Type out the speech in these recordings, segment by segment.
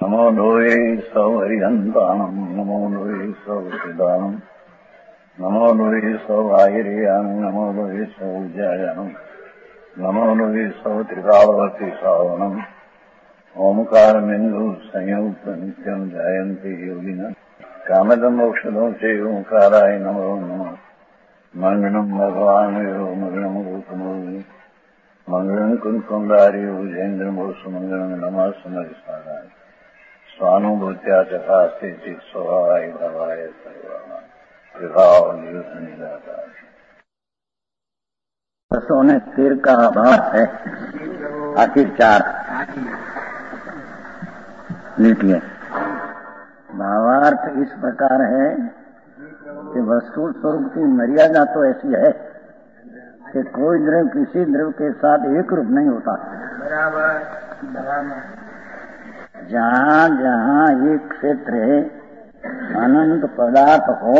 नमो लोये सौहरिहन्ताणम् नमो लोये सौहृदानम् नमो लोये सौभागिर्यानम् नमो लोये सौज्यायानम् नमो लोये सौत्रिकावती सावनम् ओंकारमिन्दु संयुक्त नित्यम् जायन्ति योगिनः कामदम् मोक्षदम् च ओंकाराय नमो नमः मंगलम् भगवान् यो मंगलम् गौतमोऽपि मंगलम् कुन्कुण्डार्यो जयेन्द्रमोऽस्तु मंगलम् नमः समरिसाराय स्वानुभूत्या चकास्ते चित् स्वभावाय भवाय सर्वाणाम् विभाव निदाता 213 का भाव है। आखिर 4 लीटिए। भावार्थ इस प्रकार है कि वस्तु स्वरूप की मर्यादा तो ऐसी है कि कोई द्रव्य किसी द्रव्य के साथ एक रूप नहीं होता। जहाँ जहाँ एक क्षेत्र अनंत पदार्थ हो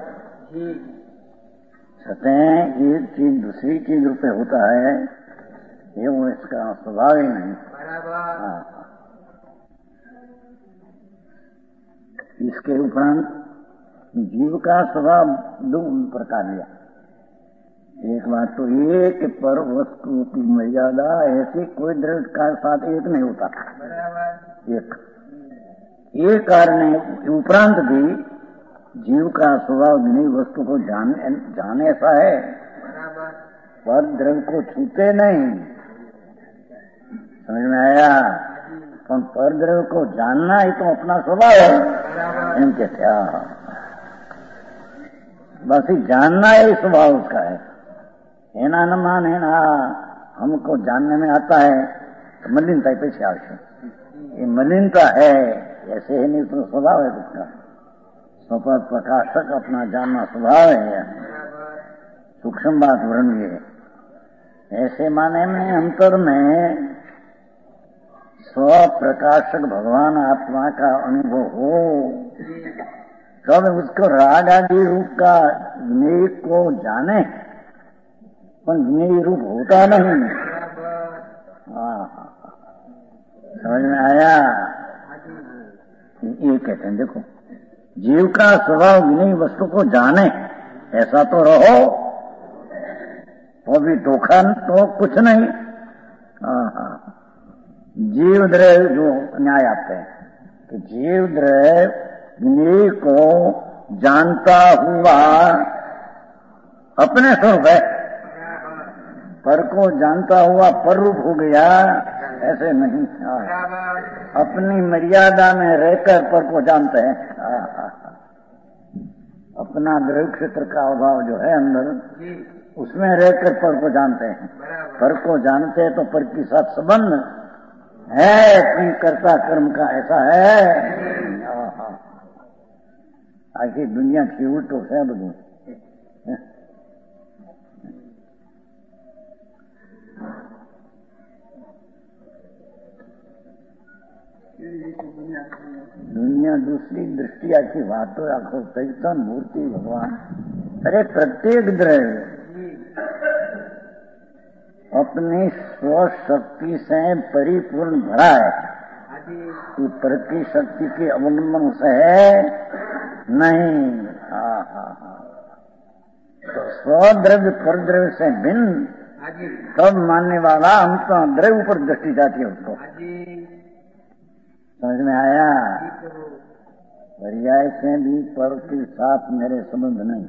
सतह एक चीज दूसरी चीज रूप में होता है, ये वो इसका स्वभाव ही नहीं। इसके उपरांत जीव का स्वभाव 2 प्रकार लिया। एक बात तो ये कि पर वस्तु की मर्यादा ऐसे कोई द्रव्य का साथ एक नहीं होता। एक कारण उपरांत भी जीव का स्वभाव नहीं वस्तु को जाने ऐसा है, पर द्रव्य को छूते नहीं। समझ में आया? पर द्रव्य को जानना ही तो अपना स्वभाव है। इनके क्या बस ही जानना ही स्वभाव उसका है। हेना न मान है ना, हमको जानने में आता है तो मलिनता ही पीछे आवश्यक। ये मलिनता है ऐसे ही नहीं तो स्वभाव है उसका। स्वपर प्रकाशक अपना जानना स्वभाव है। सूक्ष्म बात वर्णिए। ऐसे माने में अंतर में स्व प्रकाशक भगवान आत्मा का अनुभव हो तब उसको राग आदि रूप का ज्ञेय को जाने, पर ज्ञेय रूप होता नहीं। समझ में आया? ये कहते हैं देखो, जीव का स्वभाव ज्ञेय वस्तु को जाने ऐसा तो रहो तो भी धोखा तो कुछ नहीं। जीव द्रव्य जो न्याय आते हैं कि जीव द्रव्य ज्ञेय को जानता हुआ अपने स्वरूप है, पर को जानता हुआ पर रूप हो गया, ऐसे नहीं। अपनी मर्यादा में रहकर पर को जानते हैं। अपना द्रव्य क्षेत्र का अभाव जो है अंदर, उसमें रहकर पर को जानते हैं। पर को जानते हैं तो पर के साथ संबंध है, अपनी कर्ता कर्म का ऐसा है। आखिर दुनिया की उल्टो है बधु। दुनिया दूसरी दृष्टि आखी बातों आखो चैतन मूर्ति भगवान। अरे प्रत्येक द्रव्य अपनी स्वशक्ति से परिपूर्ण भरा है। ये प्रति शक्ति के अवलंबन से है नहीं। तो स्वद्रव्य पर द्रव्य से भिन्न तब मानने वाला हम तो द्रव्य पर दृष्टि जाती है उसको। समझ में आया? पर्याय से भी पर के साथ मेरे संबंध नहीं।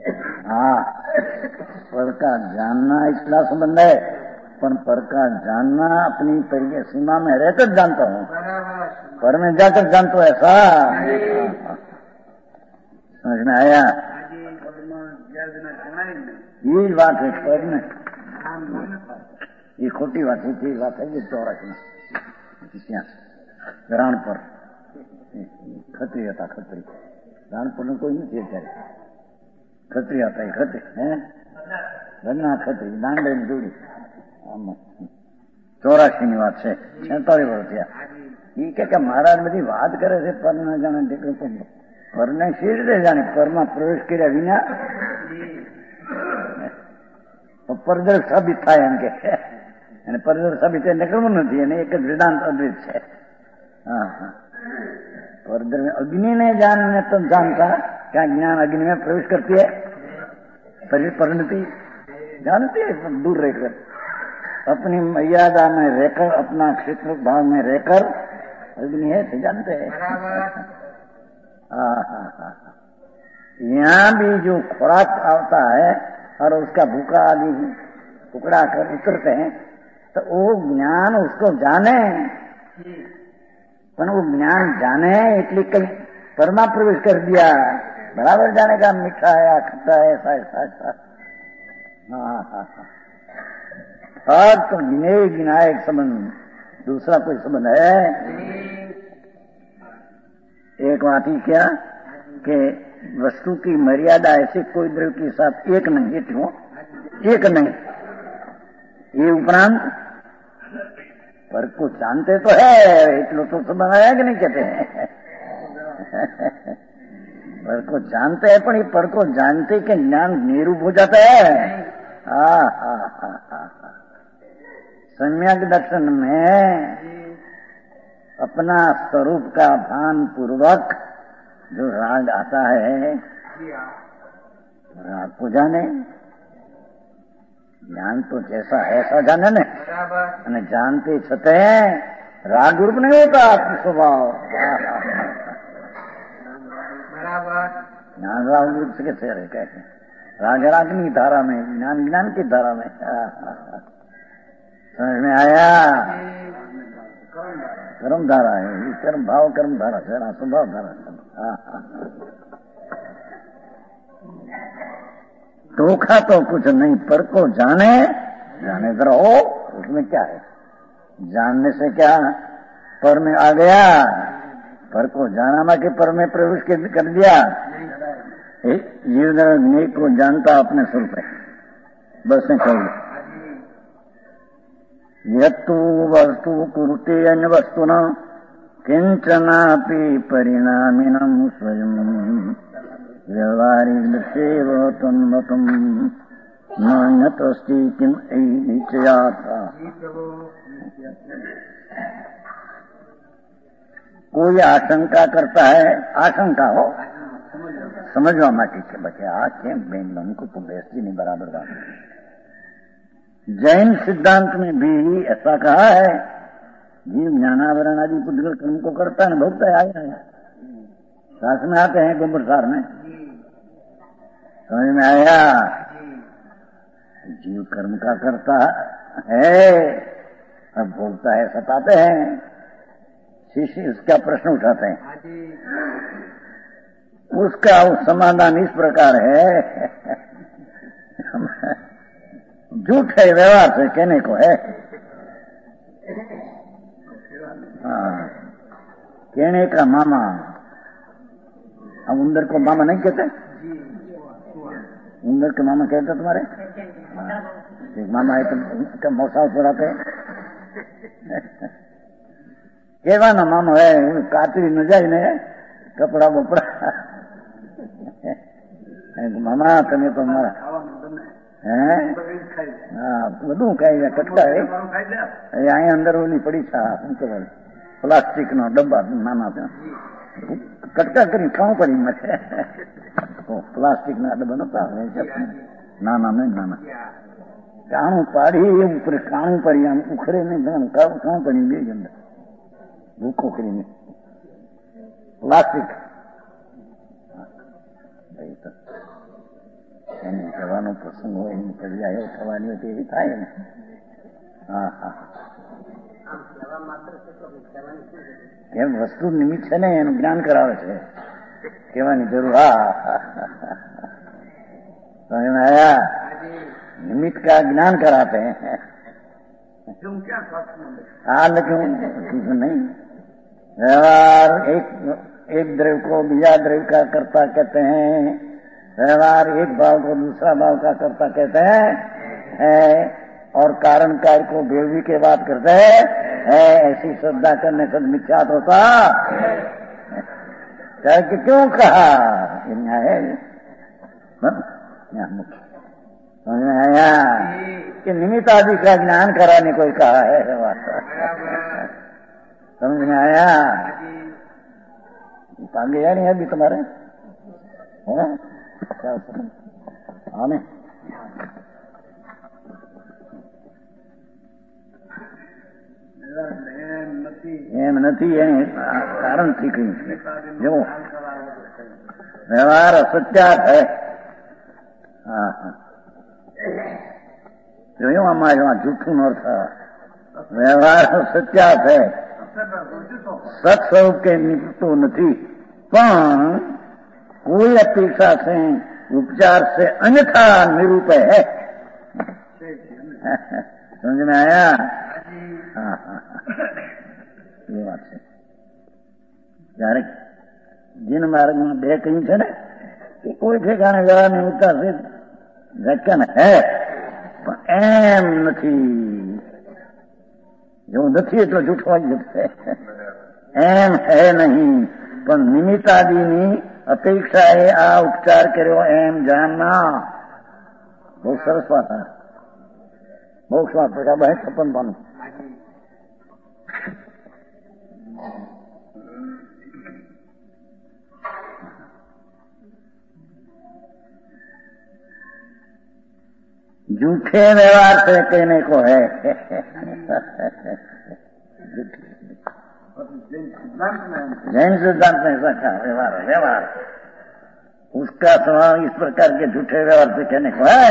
पर का जानना इसका संबंध है, पर का जानना अपनी पर्याय सीमा में रहकर जानता हूँ, पर में जाकर जानता हूँ ऐसा। समझ में आया? ये बात है पर में, ये खोटी बात है। ये बात है ये चौरासी ग्रहण पर खत्री था। खत्री ग्रहण पर कोई नहीं थे ત્યારે खत्री आता है। खत्री है घना खत्री दांडे जोड़ी 84 बात है। 46 વર્ષ થયા। ये કે महाराज बधी बात करे છે पर न जाने દીકરો पर ने સીર दे जाने पर में प्रवेश કર્યા વિના પરદર સાબિત થાય એમ કે અને પરદર સાબિત નીકળવું નથી અને એક જ વેદાંત અદ્વૈત છે। पर द्रव्य अग्नि ने जानने तो जानता, क्या ज्ञान अग्नि में प्रवेश करती है? परिणति जानती है, दूर रहकर अपनी मर्यादा में रहकर, अपना क्षेत्र भाव में रहकर अग्नि है तो जानते हैं। यहाँ भी जो खुराक आता है और उसका भूखा आदि टुकड़ा कर उतरते हैं, तो वो ज्ञान उसको जाने, पर वो ज्ञान जाने इसलिए कहीं परमा प्रवेश कर दिया, बराबर जाने का मीठा है या खट्टा है, ऐसा। हाँ तो गिना एक संबंध, दूसरा कोई संबंध है? एक बात ही क्या कि वस्तु की मर्यादा ऐसे कोई द्रव्य के साथ एक नहीं, एक नहीं, ये उपरांत पर को जानते तो है, इतना तो संबंध है कि नहीं कहते हैं? पर को जानते हैं, पर पर को जानते के ज्ञान निरूप हो जाता है। सम्यक दर्शन में अपना स्वरूप का भान पूर्वक जो राग आता है, राग को जाने, ज्ञान तो जैसा है ऐसा जाने न, અને जानते छते राग रूप नहीं होता आत्म स्वभाव। ज्ञान राग रूप से कैसे रहे, कैसे राग रागनी धारा में, ज्ञान ज्ञान की धारा में। समझ में आया? कर्म धारा है, कर्म भाव कर्म धारा से स्वभाव धारा। धोखा तो कुछ नहीं, पर को जाने रहो, उसमें क्या है? जानने से क्या पर में आ गया, पर को जाना मा के पर में प्रवेश कर दिया। जीव को जानता अपने स्वरूप है, बस ने कह यत्तु वस्तु कुरुते अन्य वस्तु न किंचनापि परिणामिनम स्वयं व्यवहारिक दृश्येव तन्मतम् नान्यतस्ति किम निश्चयात्। कोई आशंका करता है, आशंका हो समझवा माटी છે બચ્ચા, આ કેમ બેન મનકો તો બેસતી नहीं बराबर बात। जैन सिद्धांत में भी ऐसा कहा है, जीव ज्ञानावरण आदि पुद्गल कर्म को करता है, भोगता है, आया शासन में आते हैं गोबरसार में। समझ में आया? जीव कर्म का करता है, अब भोगता है, सताते हैं। शिष्य इसका प्रश्न उठाते हैं, उसका समाधान इस प्रकार है, झूठ है व्यवहार से कहने को है। कहने का मामा, हम उंदर को मामा नहीं कहते, उंदर के मामा कहते तुम्हारे? एक मामा है तो मौसा उड़ाते केवा ना मामा है, कातरी न जाए ने कपड़ा बपड़ा मामा तने तो मारा બધું કઈ કટકા અહીંયા અંદર ઓલી પડી છે પ્લાસ્ટિક નો ડબ્બા નાના કટકા કરી ખાવું પડી મને પ્લાસ્ટિક ના ડબ્બા નતા નાના નહીં નાના કાણું પાડી ઉપર કાણું પડી આમ ઉખડે નહીં ખાવું પડી બે અંદર ભૂખો કરીને પ્લાસ્ટિક એને જવાનો પ્રસંગ હોય એની પર્યાય થવાની હોય તેવી થાય ને। એમ વસ્તુ નિમિત્ત છે ને એનું જ્ઞાન કરાવે છે, કહેવાની જરૂર। आया निमित्त का ज्ञान कराते हैं। हाल क्यों नहीं, व्यवहार एक द्रव्य को बीजा द्रव्य का कर्ता कहते हैं, व्यवहार एक भाव को दूसरा भाव का कर्ता कहते हैं, और कारण कार्य को भेदी के बात करते हैं। ऐसी श्रद्धा करने से मिथ्यात होता कि क्यों कहा है मुख्य समझ में आया कि निमित्त आदि का ज्ञान कराने को कहा है। समझ में आया आगे या नहीं अभी तुम्हारे है क्या आने એમ નથી એને કારણ શીખ્યું છે જો વ્યવહાર અસત્યાત હૈ હા હા જોયું આમાં જૂઠું નો અર્થ વ્યવહાર સત્યાત હૈ સત સ્વરૂપ કે નિપટતું નથી પણ कोई अपेक्षा से उपचार से अन्यथा निरूपय है समझ में आया हाँ हाँ ये बात है जયારે जिन मार्ग में बे कहीं છે ને કે કોઈ ઠેકાણે જવા નહીં ઉતાર છે વ્યાખ્યાન હે પણ એમ નથી જો નથી એટલો જૂઠો જ છે એમ હે નહીં પણ નિમિત્તાદિની અપેક્ષાએ આ ઉપચાર કર્યો એમ જાણના બહુ સરસ વાત है મોક્ષ વાત પ્રજા 56 झूठे व्यवहार से कहने को है जैन सिद्धांत में ऐसा कहा व्यवहार उसका स्वभाव इस प्रकार के झूठे व्यवहार से कहने को है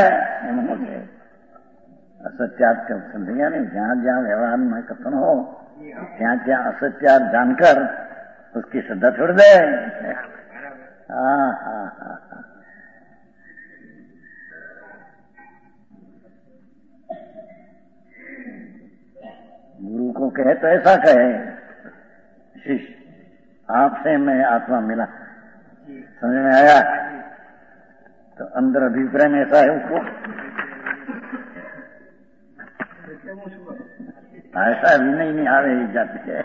असत्यात का समझिया नहीं जहाँ जहाँ व्यवहार में कथन हो ત્યાં ત્યાં असत्यात जानकर उसकी श्रद्धा छोड़ दे हाँ हाँ हाँ गुरु को कहे तो ऐसा कहे शिष्य आपसे मैं आत्मा मिला समझ में आया तो अंदर अभिप्राय में ऐसा है उसको ऐसा विनय नहीं आवे जाती है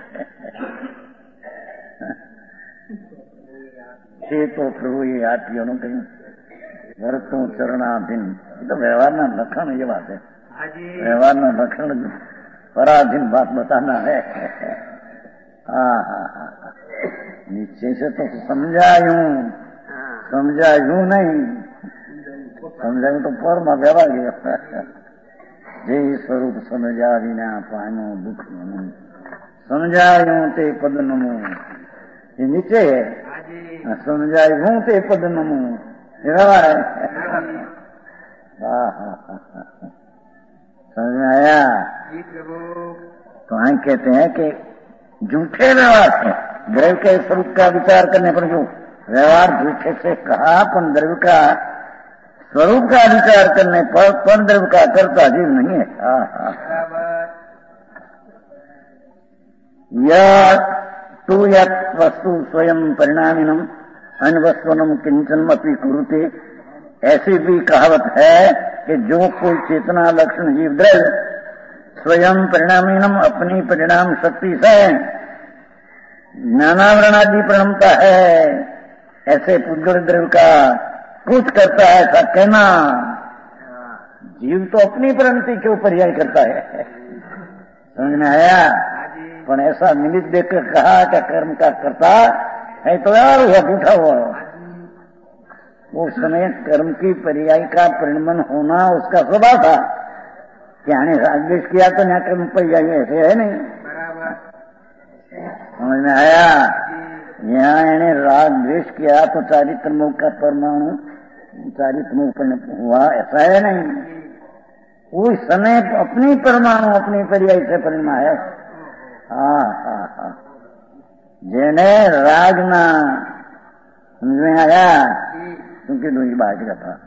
तो प्रभु ये आतियों कहीं वर्तों चरणाधीन तो व्यवहार ना लक्षण ये बात है व्यवहार ना लक्षण पराधीन बात बताना है हाँ हाँ हाँ नीचे से तो समझायूं नहीं समझायूं तो पर में व्यवहार गया जे स्वरूप समझा विना पानो दुख नमो समझायूं ते पद नमो ये नीचे है समझायूं ते पद नमो व्यवहार है हाँ हाँ हाँ समझ में आया तो हम कहते हैं कि झूठे व्यवहार से द्रव्य के स्वरूप का विचार करने पर जो व्यवहार झूठे से कहा पर द्रव्य का स्वरूप का विचार करने पर द्रव्य का कर्ता जीव नहीं है यह तू यत् वस्तु स्वयं परिणामिनम अन्वस्वनम किंचन अपि कुरुते ऐसी भी कहावत है कि जो कोई चेतना लक्षण जीव द्रव्य स्वयं परिणामीनम अपनी परिणाम शक्ति से ज्ञानावरणादि प्रणमता है ऐसे पुद्गल द्रव्य का कुछ करता है ऐसा कहना जीव तो अपनी परिणति के ऊपर पर्याय करता है समझ में आया पर ऐसा निमित्त देखकर कहा कि कर्म का करता है तो यार हुआ झूठा हुआ उस समय कर्म की पर्याय का परिणमन होना उसका स्वभाव था कि आने रागद्वेष किया तो यहाँ कर्म पर्याय ऐसे है नहीं समझ में आया यहाँ इन्हें राग द्वेष किया तो चारित्र मुख का परमाणु चारित्र मुख हुआ ऐसा है नहीं उस समय अपनी परमाणु अपनी पर्याय से परिणमा है हाँ हाँ हाँ जेने राग ना समझ में आया क्योंकि दूसरी बात का था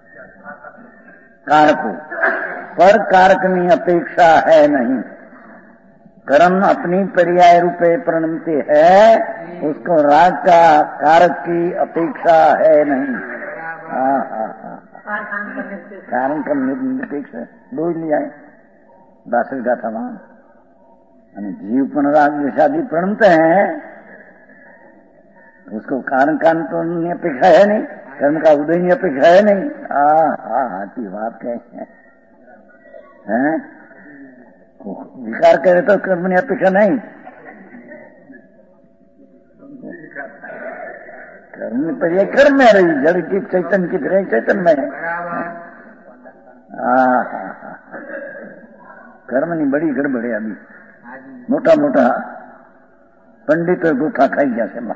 कारको पर कारक में अपेक्षा है नहीं कर्म अपनी पर्याय रूपे प्रणमते है उसको राग का कारक की अपेक्षा है नहीं हाँ हाँ हाँ कारण करने की अपेक्षा दो ही लिया दासल का था वहां जीव पण राग विषादी प्रणमते हैं उसको कारण तो अपेक्षा है नहीं कर्म का उदय की अपेक्षा है नहीं हाँ की बात कहे हैं विकार करे तो कर्म की अपेक्षा नहीं कर्म पर्याय कर्म में रही, जड़ की चैतन्य की रही चैतन्य में। कर्म नहीं बड़ी गड़बड़ है अभी, मोटा मोटा पंडित गोखा खाई गया से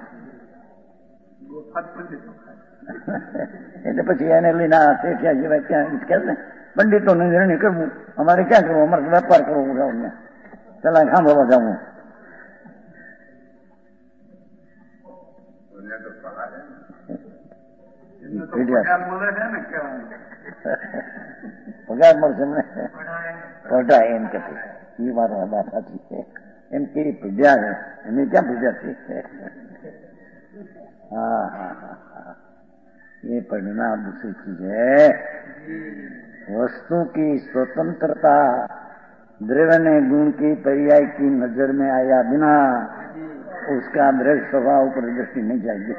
એટલે પછી એને લઈને શેઠિયા જેવા ક્યાં કહે ને પંડિતોને નિર્ણય કરવું, અમારે ક્યાં કરવું, અમારે વેપાર કરવો જાઉં, પેલા સાંભળવા જાઉં. પગાર મળશે એમને પઢાય એમ કે એ મારો વાત સાચી છે એમ કે પીડ્યા એમને ક્યાં પીડ્યા છે. हाँ हाँ हाँ हाँ, ये पढ़ना दूसरी चीज है. वस्तु की स्वतंत्रता द्रव्य ने गुण की पर्याय की नजर में आया बिना उसका द्रव्य स्वभाव पर दृष्टि नहीं जाएगी.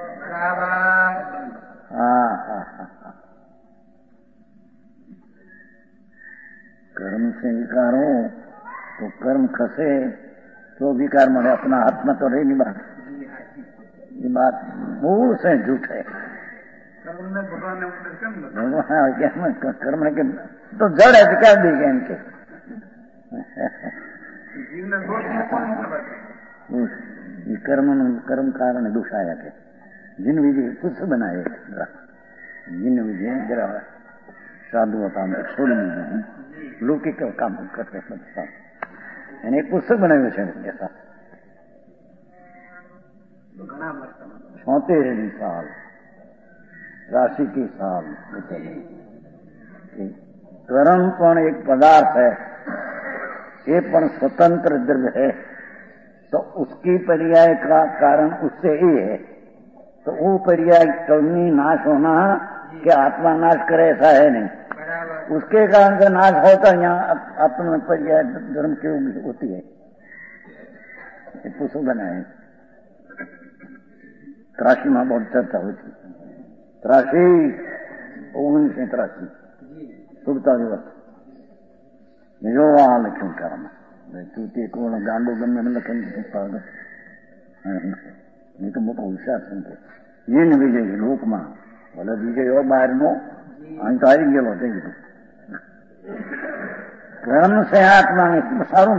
हाँ हाँ हाँ हाँ. कर्म से विकार हो तो कर्म खसे तो विकार मरे, अपना हाथ में तो रही नहीं बात. ये बात मूल से झूठ है. कर्म के तो जड़ है, क्या देगा इनके. कर्म कारण दोष आया के जिन विजय कुछ बनाए, जिन विजय जरा साधुता में छोड़ दीजिए, लौकिक काम करते हैं. एक पुस्तक बनाए ऐसा 76 साल राशि के साल. कर्म पण एक पदार्थ है, ये पण स्वतंत्र द्रव्य है, तो उसकी पर्याय का कारण उससे ही है. तो वो पर्याय कर्मी नाश होना कि आत्मा नाश करे ऐसा है नहीं. उसके कारण से नाश होता यहाँ अपना पर्याय धर्म की होती है. पुस्तक बनाए 83 में बहुत चर्चा हुई थी. 1983 शुभता दिवस जो वहां लख्यू कर्म चूती कोण गांडो गमे में लखन नहीं तो मोटो होशियार संख्य ये न विजय लोक में भले विजय हो बाहर नो अँ तो हारी गये थे. कर्म से आत्मा में सारू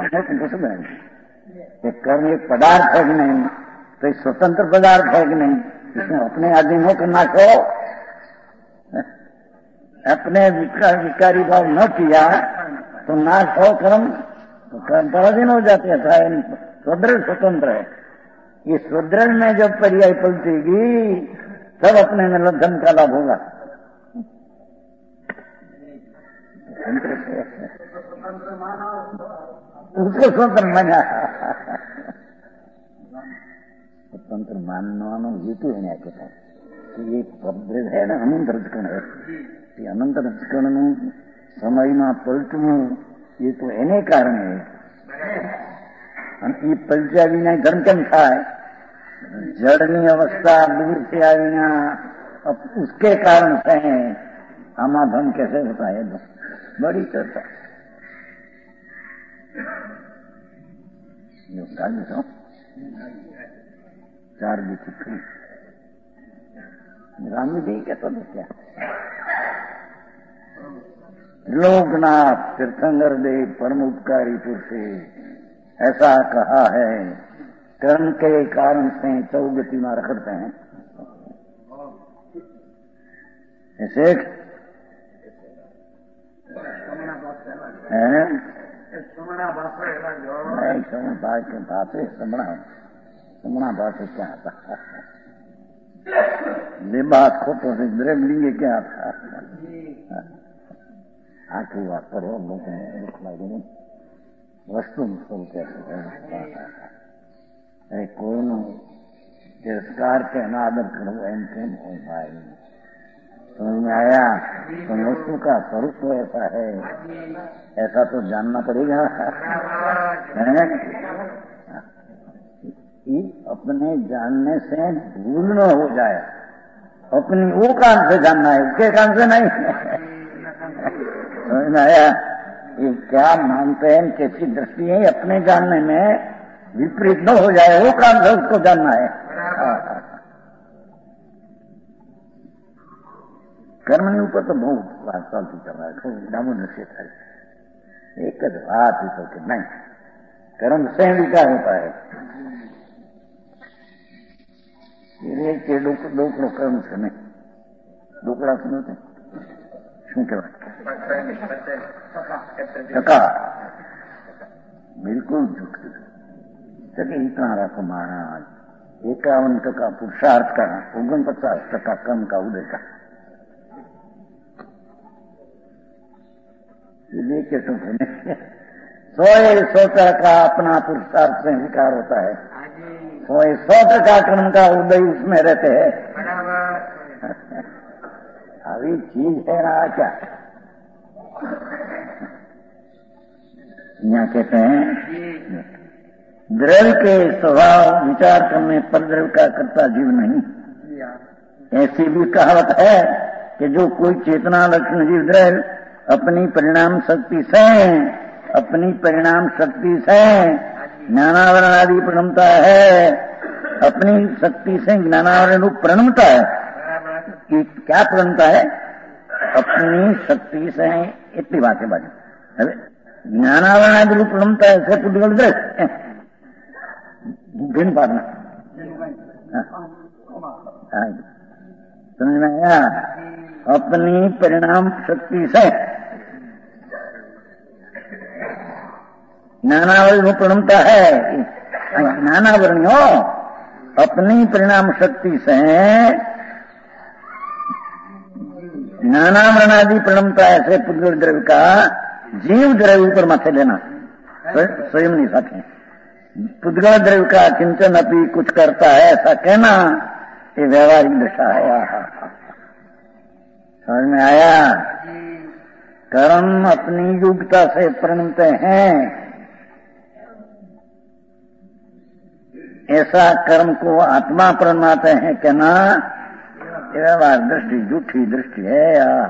कर्म एक पदार्थ है कि नहीं, तो स्वतंत्र पदार्थ है कि नहीं, इसमें अपने अधीन होकर नाश हो. अपने विकारी भाव न किया तो नाश हो कर्म, तो कर्म पर अधीन हो जाते हैं. स्वदृढ़ स्वतंत्र है. ये स्वदृढ़ में जब पर्याय पलटेगी तब अपने में धन का लाभ होगा. उसको स्वतंत्र माना. स्वतंत्र मानવાનો હેતુ એને આપ્યો છે કે એ પદ્ધતિ છે ને અનંત રજકણ है. એ અનંત રજકણનું સમયમાં પલટવું એ તો એને કારણે અને એ પલટ્યા વિના ધર્મ કેમ થાય. જળની અવસ્થા दूर से आविना उसके कारण से आमा धर्म कैसे होता है. बड़ी चर्चा चार भी चिट्ठी राम जी कहता था क्या. लोकनाथ तीर्थंकर देव परम उपकारी पुरुष ऐसा कहा है, कर्म के कारण से चौगति में रखते हैं. ऐसे समणा भाषा क्या था. बात खोटो से द्रव्यलिंग क्या था. आखिरी बात करो लोगों को दुख लगे नहीं. वस्तु स्वरूप कैसे कोई न तिरस्कार के अनादर करो एम केम हो भाई. समझ में आया. तो वस्तु का स्वरूप तो ऐसा है, ऐसा तो जानना पड़ेगा. अपने जानने से भूल न हो जाए, अपनी वो काम से जानना है, उसके काम से नहीं. समझ में आया. ये क्या मानते हैं, कैसी दृष्टि है, अपने जानने में विपरीत न हो जाए वो काम से उसको जानना है. કર્મની ઉપર તો બહુ વાત ચાલતી તમારે થોડું ડામો નશે થાય. एक बात ही तो कि नहीं, कर्म से विकार होता है. કે ડોકડો કર્મ છે નહીં. ડોકડા શું છે? શું કહેવાય? બિલકુલ જૂઠું છે કે इतना रखो महाराज. 51% पुरुषार्थ का, 49% कर्म का उदय का. देखिए तो 100% का अपना पुरुषार्थ से विकार होता है. 100% कर्म का उदय उसमें रहते हैं. अभी चीज है ना क्या? यहाँ कहते हैं द्रव्य के स्वभाव विचार करने पर द्रव्य का कर्ता जीव नहीं. ऐसी भी कहावत है कि जो कोई चेतना लक्षण जीव द्रव्य अपनी परिणाम शक्ति से ज्ञानावरण आदि प्रणमता है. अपनी शक्ति से ज्ञानावरण रूप प्रणमता है. कि क्या प्रणमता है? अपनी शक्ति से. इतनी बातें बात ज्ञानावरण आदि रूप प्रणमता है. ऐसे पुद्गल दृश्य भिन्न पाना समझ में आया? अपनी परिणाम शक्ति से ज्ञानावरण प्रणमता है. ज्ञानावरण हो अपनी परिणाम शक्ति से ज्ञानावरण आदि प्रणमता ऐसे पुद्गल द्रव्य का जीव द्रव्य ऊपर माथे लेना स्वयं नहीं सके. पुद्गल द्रव्य का चिंतन अपनी कुछ करता है ऐसा कहना ये व्यवहारिक दशा है. समझ में आया? कर्म अपनी योग्यता से प्रणमते हैं. ऐसा कर्म को आत्मा प्रणमाते हैं कहना ये व्यवहार दृष्टि झूठी दृष्टि है.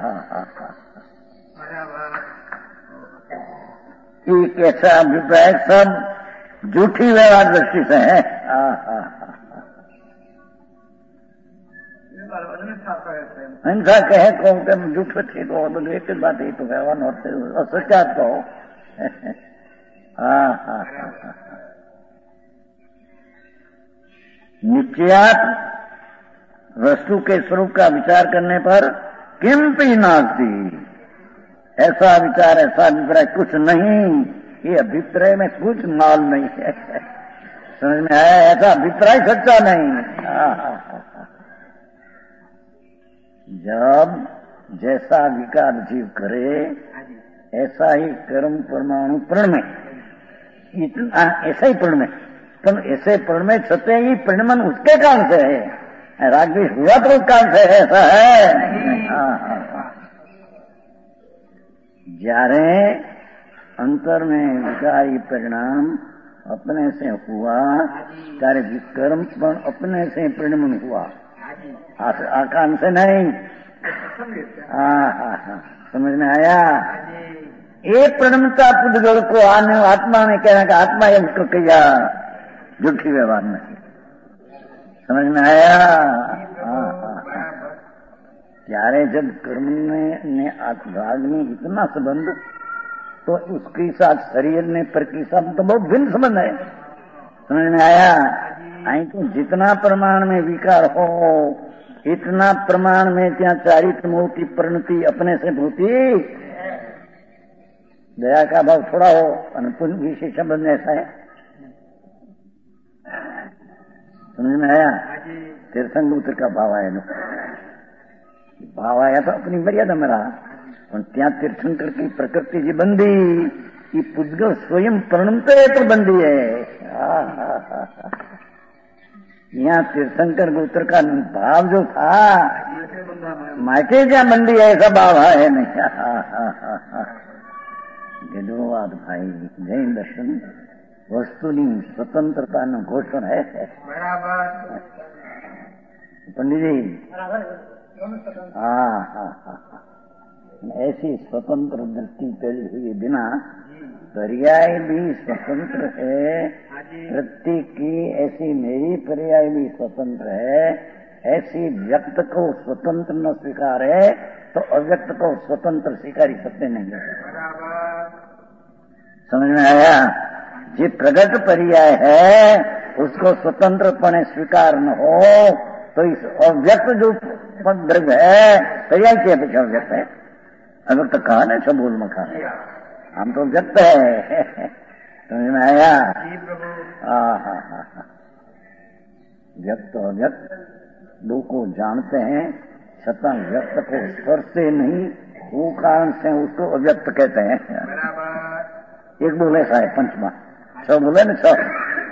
एक ऐसा अभिप्राय सब झूठी व्यवहार दृष्टि से है. हिंसा कहे को झूठ थी तो एक बात ही तो व्यवहार होते सच्चा तो. निश्चयात वस्तु के स्वरूप का विचार करने पर किंपि नास्ति. ऐसा विचार ऐसा अभिप्राय कुछ नहीं. ये अभिप्राय में कुछ माल नहीं है. समझ में आया? ऐसा अभिप्राय सच्चा नहीं. जब जैसा विकार जीव करे ऐसा ही कर्म परमाणु प्रण में इतना ऐसा ही प्रण में तुम ऐसे प्रण में छते ही परिणमन उसके कारण से है. रागद्वेष हुआ तो उस कारण से ऐसा है. જ્યારે अंतर में विकारी परिणाम अपने से हुआ ત્યારે कर्म पण अपने से परिणमन हुआ. आकांक्षा से नहीं. समझ में आया? एक प्रणमता पुद्गल को आने आत्मा में कहना कि आत्मा ये उसको किया झूठी व्यवहार नहीं. समझ में आया? ત્યારે जब कर्म ने भाग में इतना संबंध तो उसके साथ शरीर ने पर के साथ तो बहुत भिन्न संबंध है. समझ में आया? आई तो जितना प्रमाण में विकार हो इतना प्रमाण में त्या चारित्र मूर्ति प्रणति अपने से भूति दया का भाव थोड़ा हो और पुण्य विशेष संबंध ऐसा है. समझ में आया? तीर्थंकर का भाव आया भाव आया तो अपनी मर्यादा में रहा. पण त्या तीर्थंकर की प्रकृति जी बंदी ये पुद्गल स्वयं प्रणमते तो बंदी है. यहाँ तीर्थंकर गोत्र का भाव जो था मायके क्या बंदी है ऐसा भाव है नहीं. धन्यवाद भाई. जैन दर्शन वस्तुनी स्वतंत्रता न घोषण है. पंडित जी ऐसी स्वतंत्र दृष्टि पैदा हुए बिना पर्याय भी स्वतंत्र है. वृत्ति की ऐसी मेरी पर्याय भी स्वतंत्र है. ऐसी व्यक्त को स्वतंत्र न स्वीकारे तो अव्यक्त को स्वतंत्र स्वीकारी सकते नहीं है। समझ में आया? जो प्रगट पर्याय है उसको स्वतंत्रपणे स्वीकार न हो तो इस अव्यक्त जो द्रव्य है पर्याय की अपेक्षा अव्यक्त है। अव्यक्त कहा ना सब बोल मखा हम तो व्यक्त है। समझ में आया? व्यक्त अव्यक्त दो को जानते हैं छतां व्यक्त को स्पर्शे नहीं, वो कारण से उसको अव्यक्त कहते हैं। एक बोले सा है पंचमा, 6 बोले न 6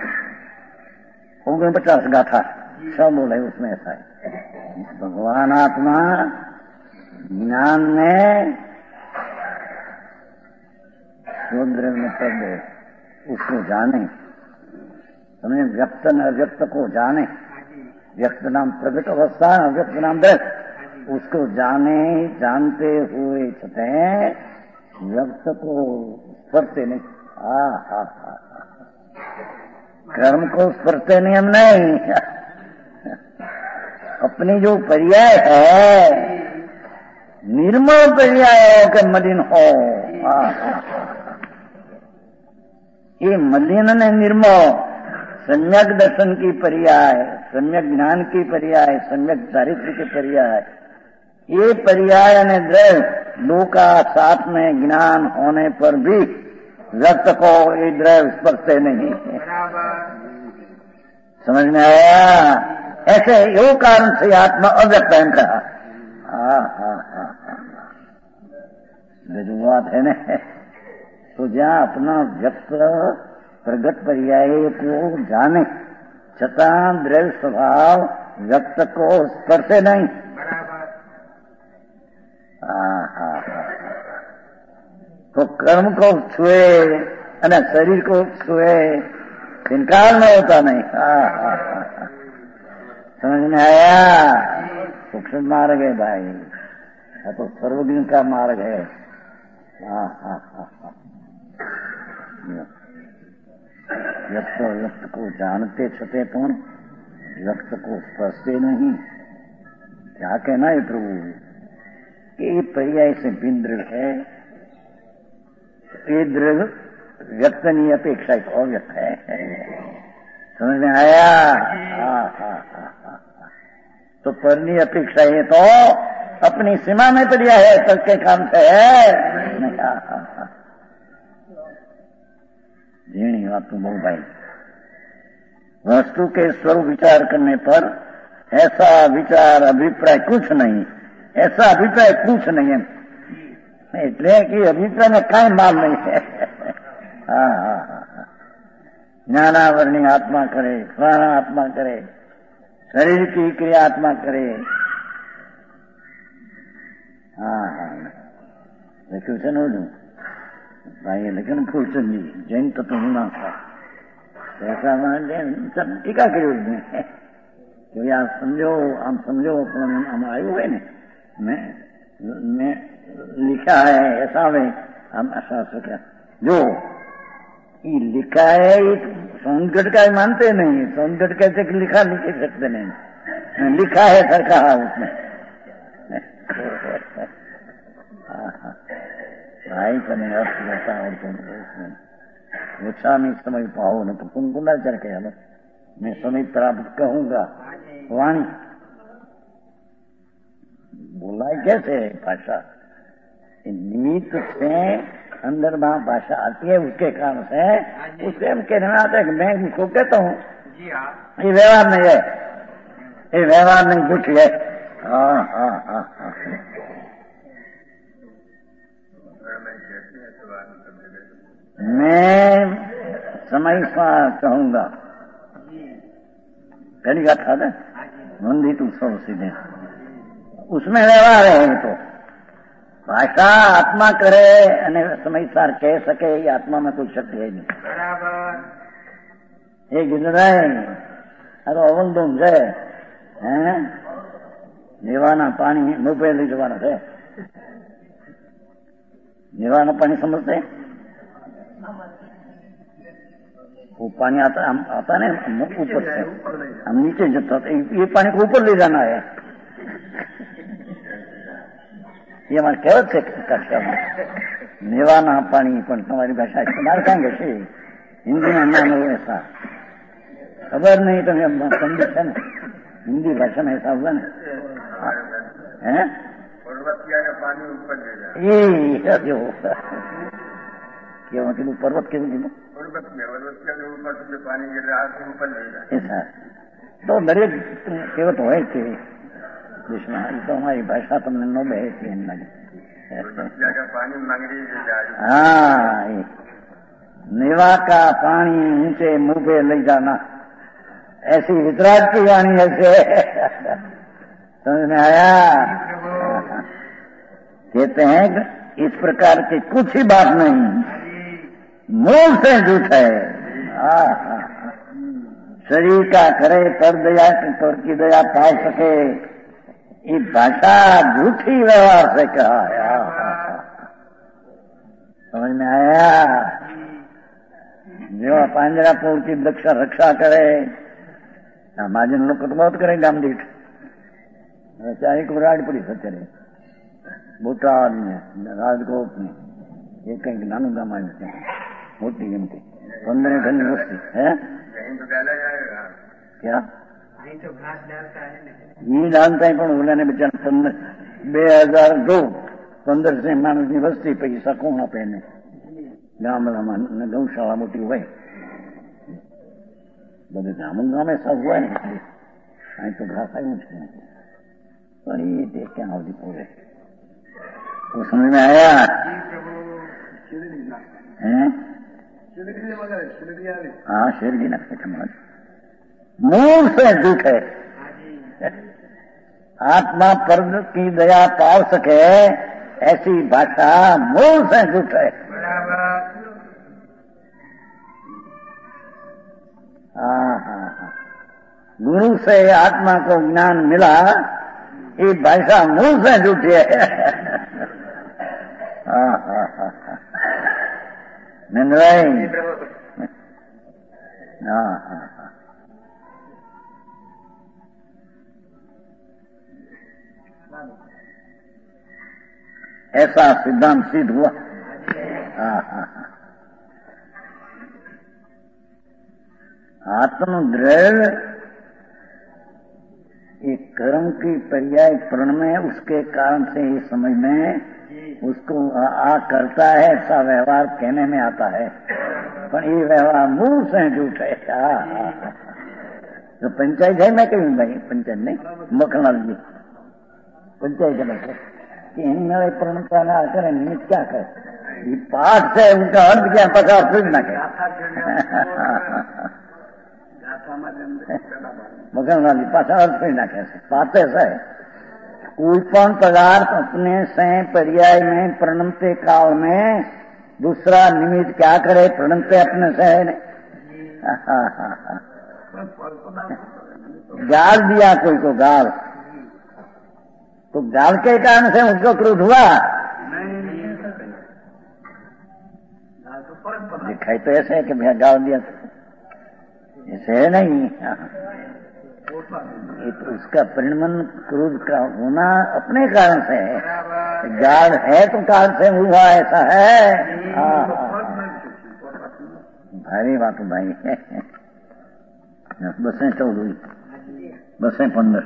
49 गाथा 6 बोले उसमें ऐसा है। भगवान आत्मा ज्ञान में शूद्र में तब उसको जाने, समझे? व्यक्त न अव्यक्त को जाने, व्यक्त नाम प्रगट अवस्था, अव्यक्त नाम दृश्य, उसको जाने जानते हुए छते व्यक्त को स्पर्शे नहीं। कर्म को स्पर्शे नियम नहीं, अपनी जो पर्याय है निर्मल पर्याय हो कि मलिन हो। ये मलिन ने निर्मल सम्यक दर्शन की पर्याय, सम्यक ज्ञान की पर्याय, सम्यक चारित्र की पर्याय, ये पर्याय ने द्रव्य दो का साथ में ज्ञान होने पर भी व्यक्त को ये द्रव्य स्पर्शे नहीं। समझ में आया? ऐसे यो कारण से आत्मा अव्यक्त है कहा। रजुआत है न। तो जहाँ अपना व्यक्त प्रगट पर्याय को जाने छतां द्रव्य स्वभाव व्यक्त को स्पर्शे नहीं। तो कर्म को छुए અને शरीर को छुए इनकार में होता नहीं। समझ में आया? सूक्ष्म मार्ग है भाई, यह तो सर्वज्ञ का मार्ग है। व्यक्त को जानते छते पण व्यक्त को स्पर्शे नहीं। क्या कहना है प्रभु? ये पर्याय से भिन्न द्रव्य है, ये द्रव्य व्यक्त नहीं अपेक्षा अव्यक्त है। समझ में आया? तो परनी अपेक्षा ये तो अपनी सीमा में पर्याय है, सबके काम से है। झीणी बात तो बहुत भाई, वस्तु के स्वरूप विचार करने पर ऐसा विचार अभिप्राय कुछ नहीं, ऐसा अभिप्राय कुछ नहीं है, એટલે કે અભિપ્રાય में કાંઈ માલ नहीं है। ज्ञानावरणी आत्मा करे, प्राण आत्मा करे, शरीर की क्रिया आत्मा करे। લખ્યું છે ને ઓલું ભાઈએ લખ્યું ને ફૂલચંદ जी જૈન તત્વ મીમાંસા, ऐसा सब टीका કર્યું कि आप समझो, आप समझो हम आयु है ने लिखा है ऐसा में हम शास्त्र क्या जो ये लिखा है सौंदगढ़ का मानते नहीं, सौंदगढ़ कहते कि लिखा लिख सकते नहीं, लिखा है सर कहा उसमें। भाई तने अर्थ बता और तुम उसमें ओछा में समय पाओ न तो तुम गुना चढ़ के हलो मैं समय प्राप्त कहूंगा। वाणी बोला कैसे भाषा निमित्त से अंदर वहां भाषा आती है, उसके कारण से उससे हम कहने में आता है कि मैं उसको कहता हूँ ये व्यवहार नहीं है, ये व्यवहार नहीं कुछ है। मैं समय कहूंगा पहली बात था ना मंदिर तू सब सीधे उसमें व्यवहार है। तो भाषा आत्मा करे અને સમયસાર કહી શકે એ આત્મા में कोई शक्ति है नहीं। ये गिरराय अरे अवलदोम है जीवाना पानी मुंह ले जवाना है, जीवाना पानी समझते वो पानी आता ना ऊपर से, हम नीचे जता, ये पानी को ऊपर ले जाना है, ये हमारे कहेवत से कक्षा में नेवाना पानी पर तुम्हारी भाषा इस्तेमाल करेंगे से हिंदी में नाम ऐसा खबर नहीं तो पंडित है ना, हिंदी भाषा में ऐसा हुआ ना है, पानी ऊपर ले जाए ये जो क्या मतलब पर्वत के पर्वत में ऊपर से पानी गिर रहा है ऊपर ले जाए ऐसा तो दरेक कहेवत हो जिसमें तो हमारी भाषा तुमने नो बहे थी पानी मांगरी जाए। हाँ, नेवा का पानी नीचे मुंह पे ले जाना, ऐसी वितराग की वाणी ऐसे समझ में आया। कहते हैं इस प्रकार की कुछ ही बात नहीं, मूल से झूठ है। शरीर का करे पर दया की दया पा सके, ये भाषा झूठी व्यवहार से कहा है। समझ में आया। जो પાંજરાપોળ की रक्षा करे, महाजन लोग तो बहुत करे गाम दीठ, चाहे को राड पड़ी सत्य बोटाद में राजकोट में ये कहीं नानू गाम आए मोटी गमती 15 घन वस्ती है क्या ये डालता है बोला बेचारा 2002 15 से मानस की वस्ती पैसा कोण आपे ने गामડામાં ગૌશાળા મોટી હોય બધું ગામે सब हुआ है અહીં તો ઘાસ આવ્યું છે પણ એ તે ક્યાં આવતી પૂરે तो समझ में आया है। हाँ शेरगी नक्शे समाज मूल से झूठ है। आत्मा पर की दया पाव सके ऐसी भाषा मूल से झूठ है। गुरु से आत्मा को ज्ञान मिला, ये भाषा मूल से झूठी है। निंद्राई ऐसा सिद्धांत सिद्ध हुआ। आत्मद्रव्य एक कर्म की पर्याय प्रण में उसके कारण से ये समझ में उसको आ करता है, ऐसा व्यवहार कहने में आता है, पर ये व्यवहार मूल से झूठ है। तो पंचायत है, मैं कहूँ भाई पंचायत नहीं मखनलाल जी पंचायत है कि इन मेरे प्रण का ना करें निमित्त क्या करे, ये पाठ से उनका अर्थ क्या पता फिर ना करे। मखनलाल जी पाछा अर्थ फिर ना कैसे बात ऐसा है, कोई पण पदार्थ अपने से पर्याय में प्रणमते काल में दूसरा निमित्त क्या करे, प्रणमते अपने से गाल दिया कोई को गाल, तो गाल के कारण से उसको क्रोध हुआ, दिखाई तो ऐसे है कि भैया गाल दिया, ऐसे है नहीं। ये तो उसका परिणमन क्रोध का होना अपने कारण से है, गाल है तो कारण से हुआ, ऐसा है। भारी बात भाई है। बसें 14 बसें 15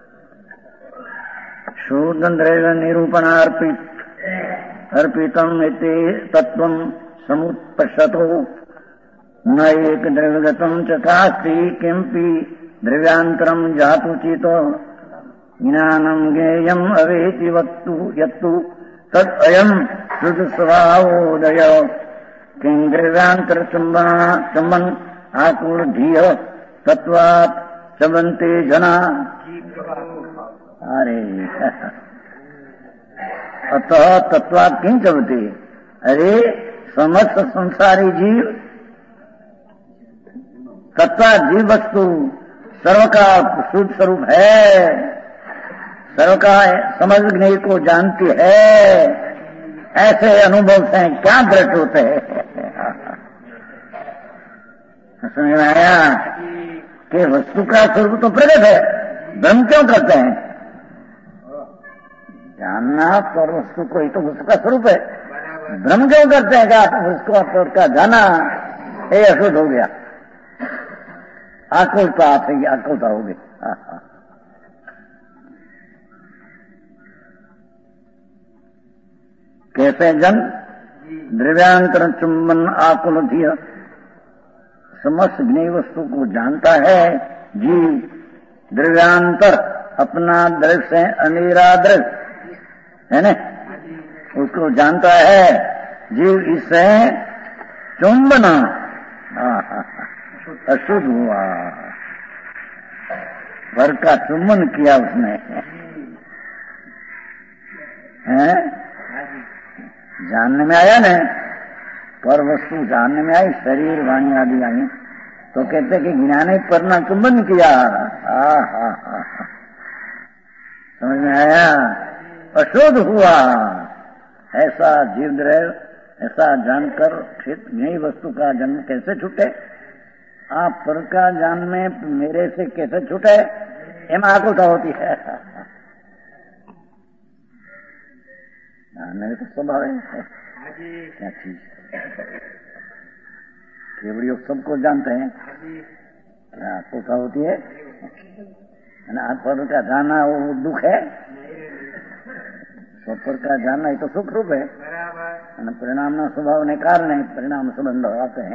शूद्रन्द्रेण निरूपणार्पितम् इति तत्त्वम् समुत्पश्यतो न एक द्रव्यगतम् च कास्ति किमपि द्रव्यांतरम् जातु चितो ज्ञानम् ज्ञेयम् अवेति वक्तु यत्तु तद् अयम् शुद्धस्वभावोदय किं द्रव्यांतर चुम्बन आकुल धीय तत्वात् चबन्ते जना। अरे अतः तत्वात् किं चबते, अरे समस्त संसारी जीव तत्वा जीव वस्तु सर्व का शुद्ध स्वरूप है, सर्व का समझने को जानती है, ऐसे अनुभव से क्या दृढ़ होते हैं। समझ में आया कि वस्तु का स्वरूप तो प्रकट है, भ्रम क्यों करते हैं? जानना पर वस्तु को ही तो वस्तु का स्वरूप है, भ्रम क्यों करते हैं? क्या उसको पर का जाना ये अशुद्ध हो गया, आकुलता आती, आकुलता हो गई। कैसे जन द्रव्यांतर चुंबन आकुल दिया, समस्त ज्ञेय वस्तु को जानता है जीव। द्रव्यांतर अपना द्रव्य से अनिरा द्रव्य है ना, उसको जानता है जीव। इससे चुंबना अशुद्ध हुआ, भर का चुंबन किया उसने, है जानने में आया न, पर वस्तु जानने में आई, शरीर वाणी आदि आई, तो कहते कि ज्ञाने परना चुंबन किया। समझ में आया? अशुद्ध हुआ। ऐसा जीव द्रव्य ऐसा जानकर नई वस्तु का जन्म कैसे छूटे? आप पर का जान में मेरे से कैसे छूटे? एम आकुलता होती है। जानने तो स्वभाव है, क्या चीज केवल योग सबको जानते हैं, क्या आकुलता होती है? आप पर का जाना वो दुख है, पर का जानना ही तो सुख रूप है। परिणाम ना स्वभाव ने कारण है, परिणाम संबंध आते हैं।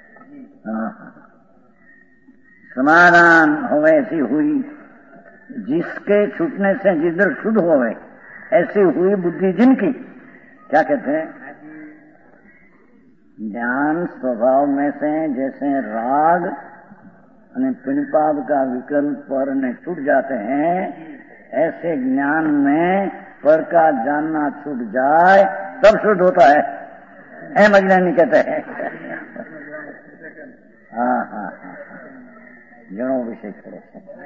समाधान हो ऐसी हुई जिसके छूटने से जिधर शुद्ध होवे, ऐसी हुई बुद्धि जिनकी। क्या कहते हैं? ज्ञान स्वभाव में से जैसे राग और पुण्यपाप का विकल्प पर ने छूट जाते हैं, ऐसे ज्ञान में पर का जानना छूट जाए तब शुद्ध होता है। एम अज्ञानी कहते हैं। हाँ, जड़ों विषय छोड़ो।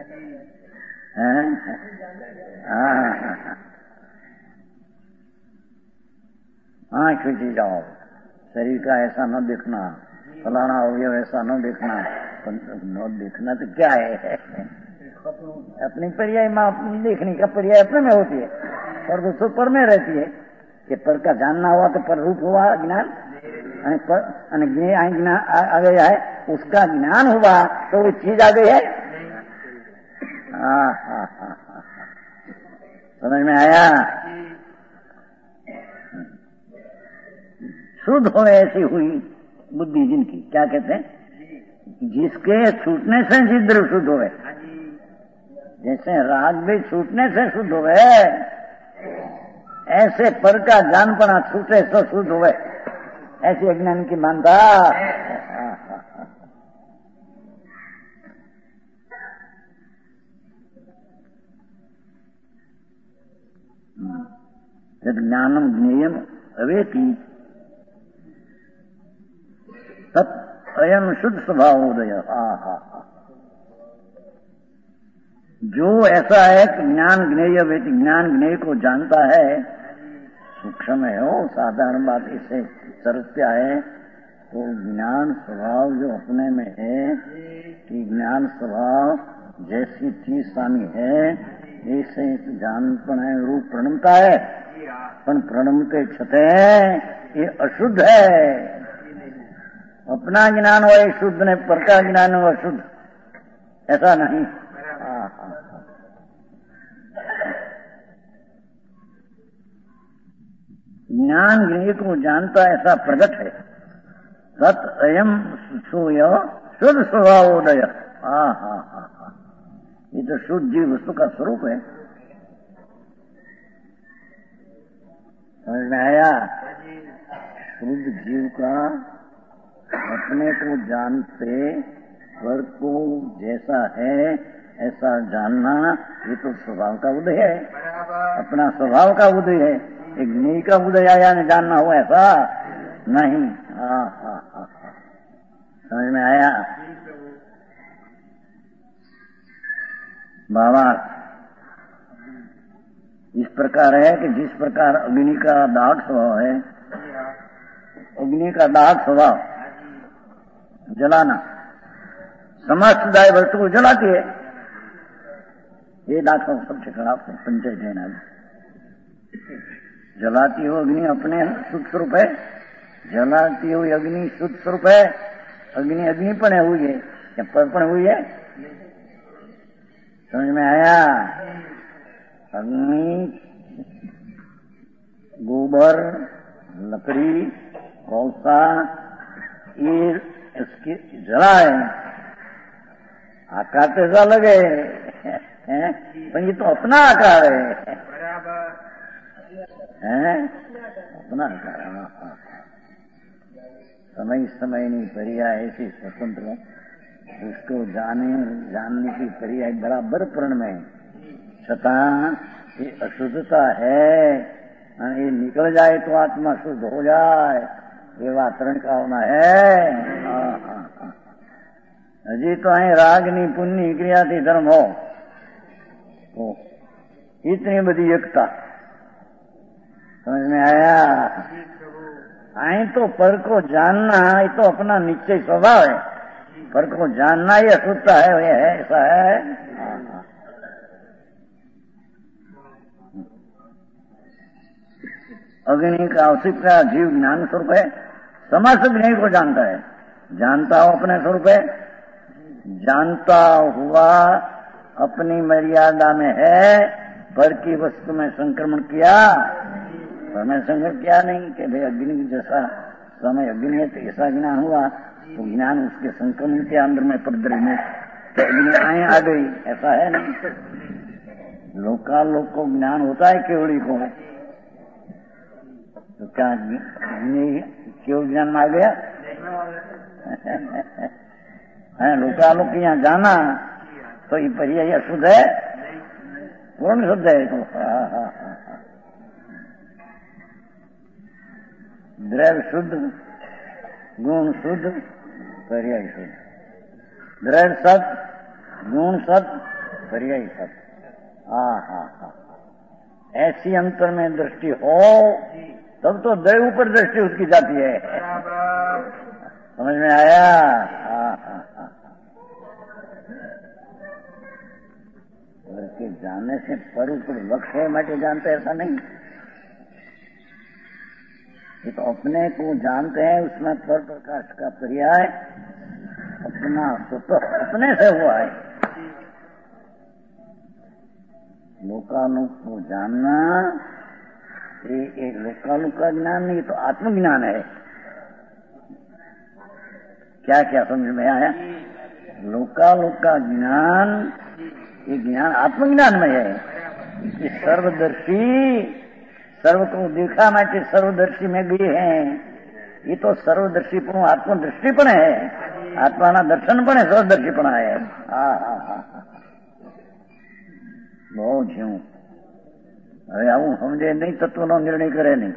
हाँ खींची जाओ, शरीर का ऐसा न देखना, फलाना अवयव ऐसा न देखना। न देखना तो क्या है? अपनी पर्याय माँ देखने का पर्याय अपने में होती है, पर वो तो पर में रहती है। कि पर का जानना हुआ तो पर रूप हुआ ज्ञान, ज्ञान आ गया है, उसका ज्ञान हुआ तो वो चीज आ गई है। समझ में आया? शुद्ध हो ऐसी हुई बुद्धि जिनकी। क्या कहते हैं? जिसके छूटने से जिद्र शुद्ध होवे, जैसे राग भी छूटने से शुद्ध होवे, ऐसे पर का जानपना छूटे तो शुद्ध होवे, ऐसी अज्ञान की मानता। जब ज्ञानम ज्ञेयम अवेति तत् अयम शुद्ध स्वभाव उदय। जो ऐसा है कि ज्ञान ज्ञेय व्यक्ति ज्ञान ज्ञेय को जानता है, सूक्ष्म है हो, साधारण बात इसे सरस्या है, तो ज्ञान स्वभाव जो अपने में है कि ज्ञान स्वभाव जैसी चीज सामी है, ऐसे जानपन है, रूप प्रणमता है, पर प्रणमते छते ये अशुद्ध है। अपना ज्ञान हो शुद्ध ने, पर का ज्ञान हो अशुद्ध, ऐसा नहीं। ज्ञान ज्ञेय को जानता ऐसा प्रकट है। तत् अयम सूय शुद्ध स्वभावोदय। ये तो शुद्ध जीव वस्तु का स्वरूप है। समझ में आया? शुद्ध जीव का अपने को जानते पर को जैसा है ऐसा जानना, ये तो स्वभाव का उदय है, अपना स्वभाव का उदय है। एक ज्ञेय का उदय आया न जानना हो ऐसा नहीं। समझ में आया? बाबा इस प्रकार है कि जिस प्रकार अग्नि का दाहक स्वभाव है, अग्नि का दाहक स्वभाव जलाना, समाजदाय वस्तु को जलाती है। ये दाखिल सब ठिकाना पंचायत है ना, जलाती हो अग्नि अपने शुद्ध स्वरूप है, जलाती हुई अग्नि शुद्ध स्वरूप है। अग्नि अग्नि पण हुई है या परपण हुई है, समझ में आया? अग्नि गोबर, लकड़ी, कौसा, ये इसकी जलाए आकार तो ऐसा लगे पर ये तो अपना आकार है, अपना आकार है। समय समयની पर्याय ऐसी स्वतंत्र उसको जानने की पर्याय बराबर प्रण में छतां ये अशुद्धता है, ये निकल जाए तो आत्मा शुद्ध हो जाए, ये वातरण का होना है। हजी तो અહીં રાગની પુણ્યની ક્રિયાથી ધર્મ हो तो इतनी बड़ी एकता, समझ में आया? आई तो पर को जानना ये तो अपना निश्चय स्वभाव है, पर को जानना ये अशुद्धता है, ये है, ऐसा है। अग्नि का अवशिष्ट का जीव ज्ञान स्वरूप है, समस्त ज्ञान को जानता है, जानता हो अपने स्वरूप है, जानता हुआ अपनी मर्यादा में है, पर की वस्तु में संक्रमण किया, पर में संक्रमण किया नहीं कि भाई अग्नि जैसा समय अग्नि है तो ऐसा ज्ञान हुआ, तो ज्ञान उसके संक्रमण के अंदर में परिद्रव्य में तो अग्नि आए आ गई, ऐसा है नहीं। लोकालोक को ज्ञान होता है केवड़ी को, तो क्या केवल ज्ञान में आ गया है? लोकालोक यहाँ जाना तो ये पर्याय अशुद्ध है, पूर्ण शुद्ध है। तो द्रव्य शुद्ध, गुण शुद्ध, पर्याय शुद्ध, द्रव्य सत, गुण सत, पर्याय सत। ऐसी अंतर में दृष्टि हो तब तो द्रव्य ऊपर दृष्टि उसकी जाती है, समझ में आया? के जानने से पर ऊपर लक्ष्य है माटे जानते, ऐसा नहीं। ये तो अपने को जानते हैं, उसमें पर प्रकाश का पर्याय अपना स्वतः अपने से हुआ है। लोकालोक को जानना ये एक लोकालोक का ज्ञान नहीं, तो आत्मज्ञान है। क्या क्या समझ में आया? लोकालोक का ज्ञान ये ज्ञान आत्मज्ञान में है। ये सर्वदर्शी, सर्व को देखा माटे सर्वदर्शी में भी है, ये तो सर्वदर्शी पण आत्मदृष्टि पण है, आत्मा ना दर्शन पण है, सर्वदर्शी पण है। बहुत झूं હવે આવું સમજે નહીં, તત્વનો નિર્ણય કરે નહીં।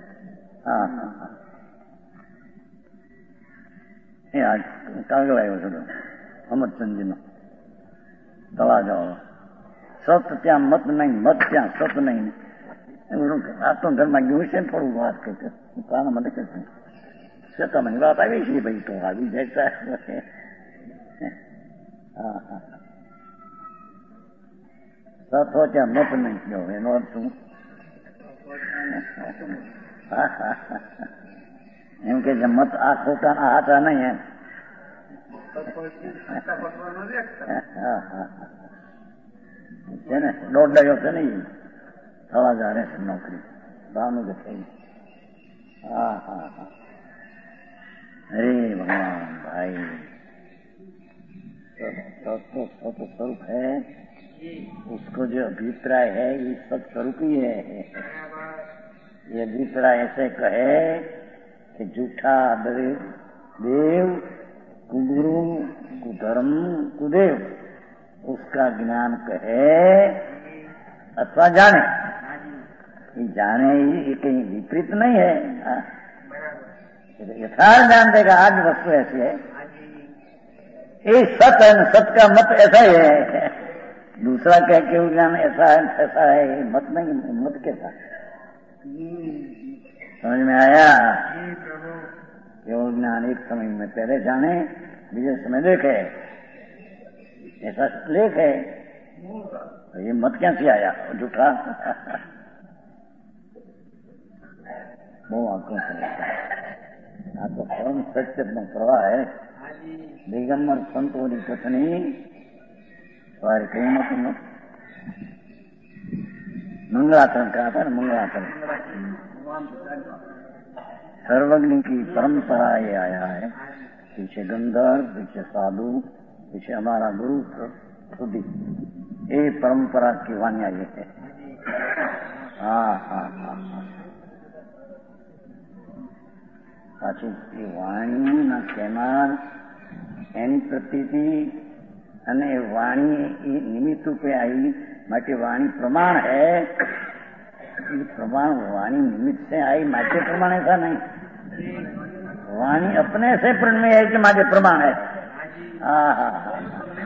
એ આ કાગળ આવ્યો છે અમરચંદજીનો, તળા જાઓ સત ત્યાં મત નહીં, મત ત્યાં સત નહીં। આત્મધર્મમાં ગયું છે ને થોડું વાત કરશે પ્રાણ મને કહેશે શેતામાંની વાત આવી છે ભાઈ, તો આવી જાય। સત હો ત્યાં મત નહીં ગયો, એનો અર્થ શું? એમ કે મત આ ખોટા આ હાથા નહીં એમ। છે ને દોઢ ડાયો છે ને, થવા જા રહે છે નોકરી ભાવનું કે થઈ। અરે ભગવાન ભાઈ, स्वरूप है, उसको जो अभिप्राय है ये सब स्वरूप ही है। ये अभिप्राय ऐसे कहे कि झूठा देव कुगुरु कुधर्म कुदेव, उसका ज्ञान कहे अथवा जाने, ये जाने ये कहीं विपरीत नहीं है। यथार्थ जान देगा आज वस्तु ऐसी है, ये सत है, सत का मत ऐसा ही है। दूसरा कह के ज्ञान ऐसा है ऐसा है, मत नहीं, मत कैसा? समझ में आया? केवल ज्ञान एक समय में पहले जाने, बीजे समय देखे, ऐसा लेख है। तो ये मत क्या से आया झूठा। वो आंखों से आ तो परम सत्य प्रवाह है। दिगंबर संतोरी कथनी वारी कहीं मत मंगलाचरण कहा था ना, मंगलाचरण सर्वज्ञ की परंपरा ये आया है। पीछे गंधर्व, पीछे साधु, पीछे हमारा गुरु खुदी, ये परंपरा की वाणी आई है। हाँ हाँ हाँ हाँ। पाછી વાણી ના કહેનાર એની પ્રતીતિ અને વાણી એ નિમિત્ત રૂપે आई, માટે वाणी प्रमाण है। ये प्रमाण वाणी निमित्त से आई, माटे प्रमाण ऐसा नहीं। वाणी अपने से प्रण में है कि माटे प्रमाण है। हाँ हाँ हाँ,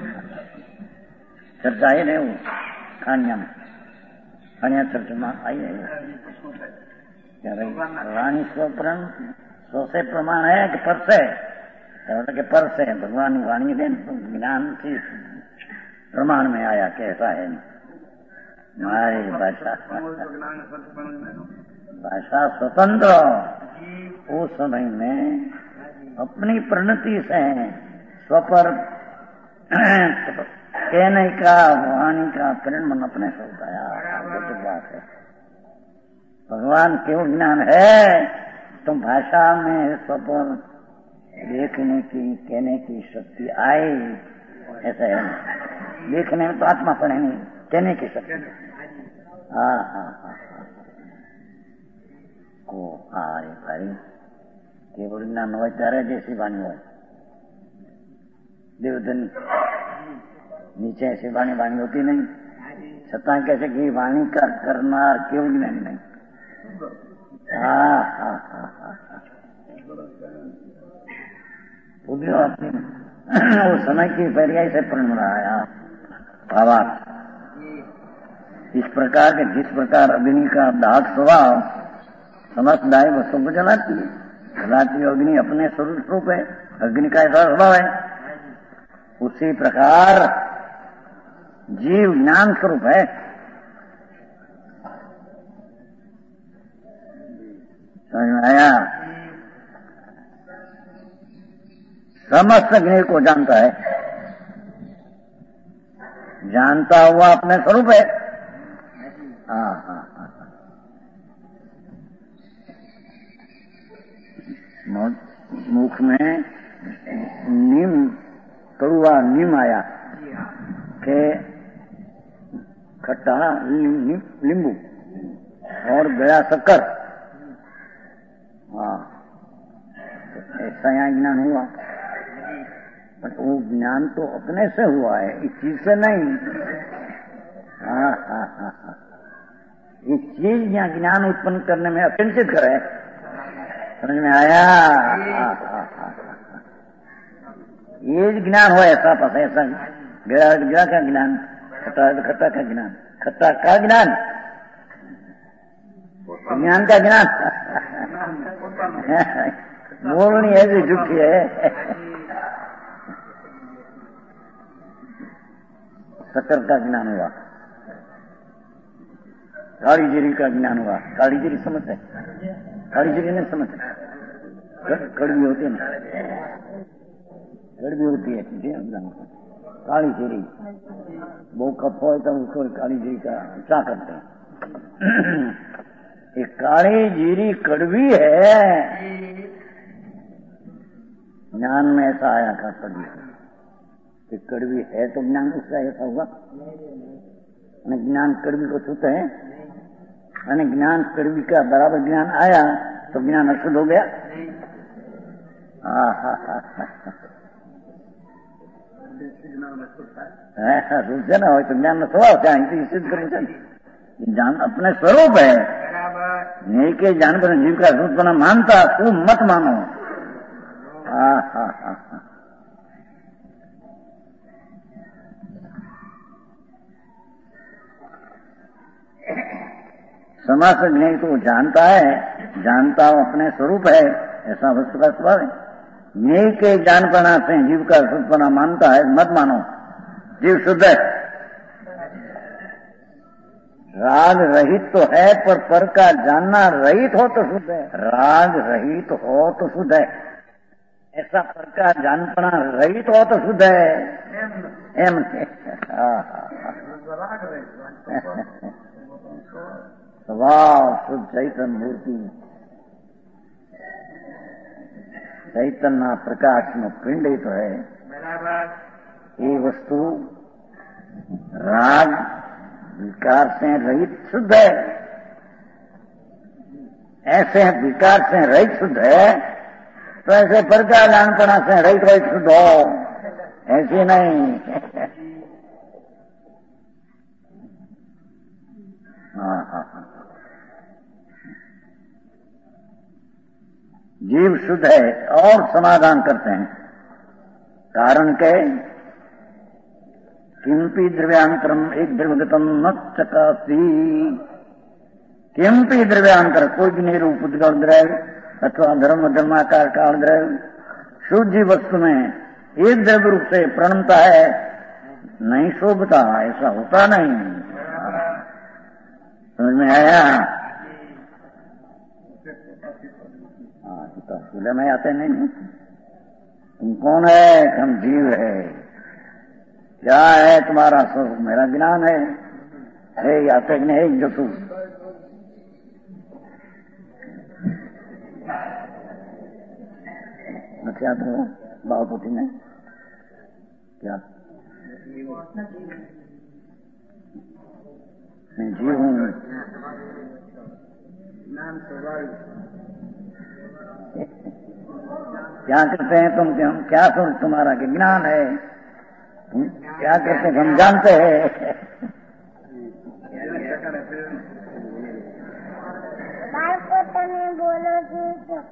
चर्चा है नहीं वो खानिया में, खानिया चर्चा में आई है क्या भाई? वाणी स्वप्रण सो से प्रमाण है कि पर से? कि पर से भगवान वाणी दे ज्ञान से प्रमाण में आया, कैसा है हमारी भाषा। भाषा स्वतंत्र उस समय में अपनी प्रणति से स्वपर कहने का वाणी का परिणाम अपने से बताया। बात है भगवान क्यों ज्ञान है तो भाषा में स्वपर देखने की कहने की शक्ति आई, ऐसा है। देखने में तो आत्मा पड़े नहीं, कहने की शक्ति। हाँ हाँ हाँ को आए भाई केवल ज्ञान हो ત્યારે जैसी वाणी हो। देवधन नीचे ऐसी वाणी वाणी होती नहीं, छता कैसे कि वाणी का करनार केवल ज्ञान नहीं। हाँ हाँ हाँ हाँ अपनी वो समय की पर्याय से प्रण आया भावार्थ। इस प्रकार के जिस प्रकार अग्नि का दाहक स्वभाव समस्त दाय वस्तु को जलाती है, जलाती अग्नि अपने स्वरूप है, अग्नि का ऐसा स्वभाव है। उसी प्रकार जीव ज्ञान स्वरूप है। समझ में आया? समस्त ज्ञ को जानता है, जानता हुआ अपने स्वरूप है। हाँ हाँ हाँ। मुख में नीम कड़ुआ नीम आया के खट्टा नींबू और गया शक्कर। हाँ ऐसा यहाँ ज्ञान हुआ, पर वो ज्ञान तो अपने से हुआ है, इस चीज से नहीं। हाँ हाँ हाँ हाँ, ये चीज यहाँ ज्ञान उत्पन्न करने में अत्यंत करे। समझ में आया? हाँ हाँ हाँ, ये ज्ञान हो ऐसा पता, ऐसा गया का ज्ञान, खट्टा का ज्ञान, खट्टा का ज्ञान, ज्ञान का ज्ञान बोलनी ऐसी झूठी है। शक्कर का ज्ञान हुआ, काली जीरी का ज्ञान हुआ। काली जीरी समझते? काली जीरी नहीं समझते? कड़वी होती है ना, कड़वी होती है काली जीरी। वो कप हो तो उसको काली जीरी का चा करते हैं। ये काली जीरी कड़वी है, ज्ञान में ऐसा आया था कड़वी कि कड़वी है तो ज्ञान उसका ऐसा होगा। ज्ञान कड़वी को छूते हैं, यानी ज्ञान कड़वी का बराबर ज्ञान आया तो ज्ञान अशुद्ध हो गया। ऐसा सोचते ना हो तो ज्ञान में स्वभाव क्या सिद्ध करें। ज्ञान अपने स्वरूप है, नहीं के ज्ञान पर जीव का स्वरूप बना मानता तू मत मानो। समास ज्ञानी तो जानता है, जानता हो अपने स्वरूप है, ऐसा वस्तु का स्वभाव है। ज्ञेय के ज्ञान बना से जीव का स्वरूप बना मानता है, मत मानो। जीव शुद्ध है। राग रहित तो है, पर का जानना रहित हो तो शुद्ध है। राग रहित हो तो शुद्ध है, ऐसा पर का जानपना रहित हो तो शुद्ध है। एम स्वभाव शुद्ध चैतन्य मूर्ति, चैतन्य प्रकाश में पिंड ही तो है। ये वस्तु राग विकार से रहित शुद्ध है। ऐसे विकार से रहित शुद्ध है तो ऐसे प्रकार जानपना से रहित शुद्ध हो, ऐसे नहीं। जीव शुद्ध है और समाधान करते हैं। कारण के किंपि द्रव्यांतरम एक द्रव्यगतम न चकासी, किंपि द्रव्यांतर कोई भी नहीं रूप उद्गम द्रव्य अथवा धर्माकार काल द्रव्य शुद्ध वस्तु में एक द्रव्य रूप से प्रणमता है, नहीं शोभता, ऐसा होता नहीं। समझ में आया? हाँ, तो स्कूल में आते नहीं। तुम कौन है? हम जीव है। क्या है तुम्हारा स्वरूप? मेरा ज्ञान है आते नहीं जो तू क्या तो बाबूपुटी में क्या मैं जीव हूँ। क्या करते हैं तुम? क्या स्वरूप तुम्हारा? कि ज्ञान है। क्या करते हैं? हम जानते हैं। बालको તમે બોલો છો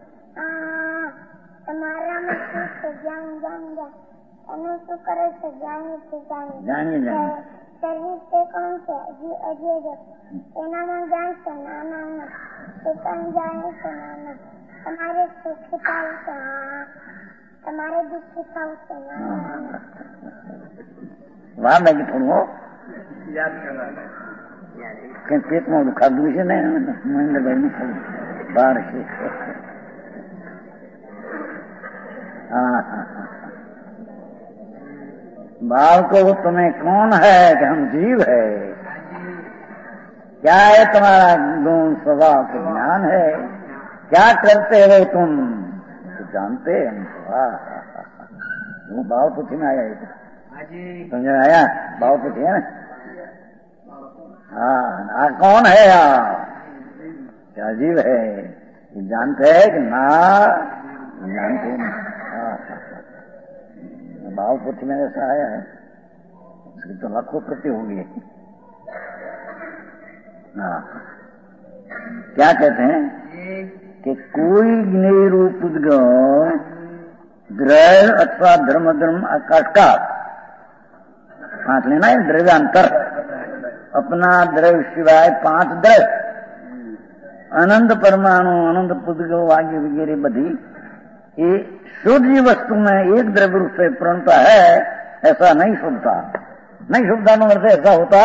તમારા માં શું જ્ઞાન જાણ ગયા તમે શું કરો છો? જાણીએ શરીર તે કોણ છે? અજય એનામાં જાણશો નાના તે કઈ જાણે છે નાના તમારે સુખી થવું છે તમારે દુઃખી થવું છે નાના वाह मैं थोड़ा याद कर पेट में दुखा दूसरे नहीं महेंद्र भाई में बाहर से बाल को तुम्हें कौन है? कि हम जीव है। क्या है तुम्हारा गुण स्वभाव का ज्ञान है? क्या करते हो तुम? तो जानते हम। वो भाव कुछ में आया समझ में आया? भाव कुछ है ना? हाँ, कौन है आप? क्या जीव है? जानते हैं कि ना जानते हैं? भाव पुथी में ऐसा आया है, उसकी तो लाखों प्रति होंगी। हाँ, क्या कहते हैं कि कोई ज्ञेय रूप द्रव्य अथवा धर्म आकाश का पांच लेना है। द्रव्यांतर अपना द्रव्य सिवाय पांच द्रव्य अनंत परमाणु अनंत पुद्गल वाग्य वगैरह बधी ये शुद्ध वस्तु में एक द्रव्य रूप से प्रणता है, ऐसा नहीं शुद्धता। नहीं शुद्धता में से ऐसा होता।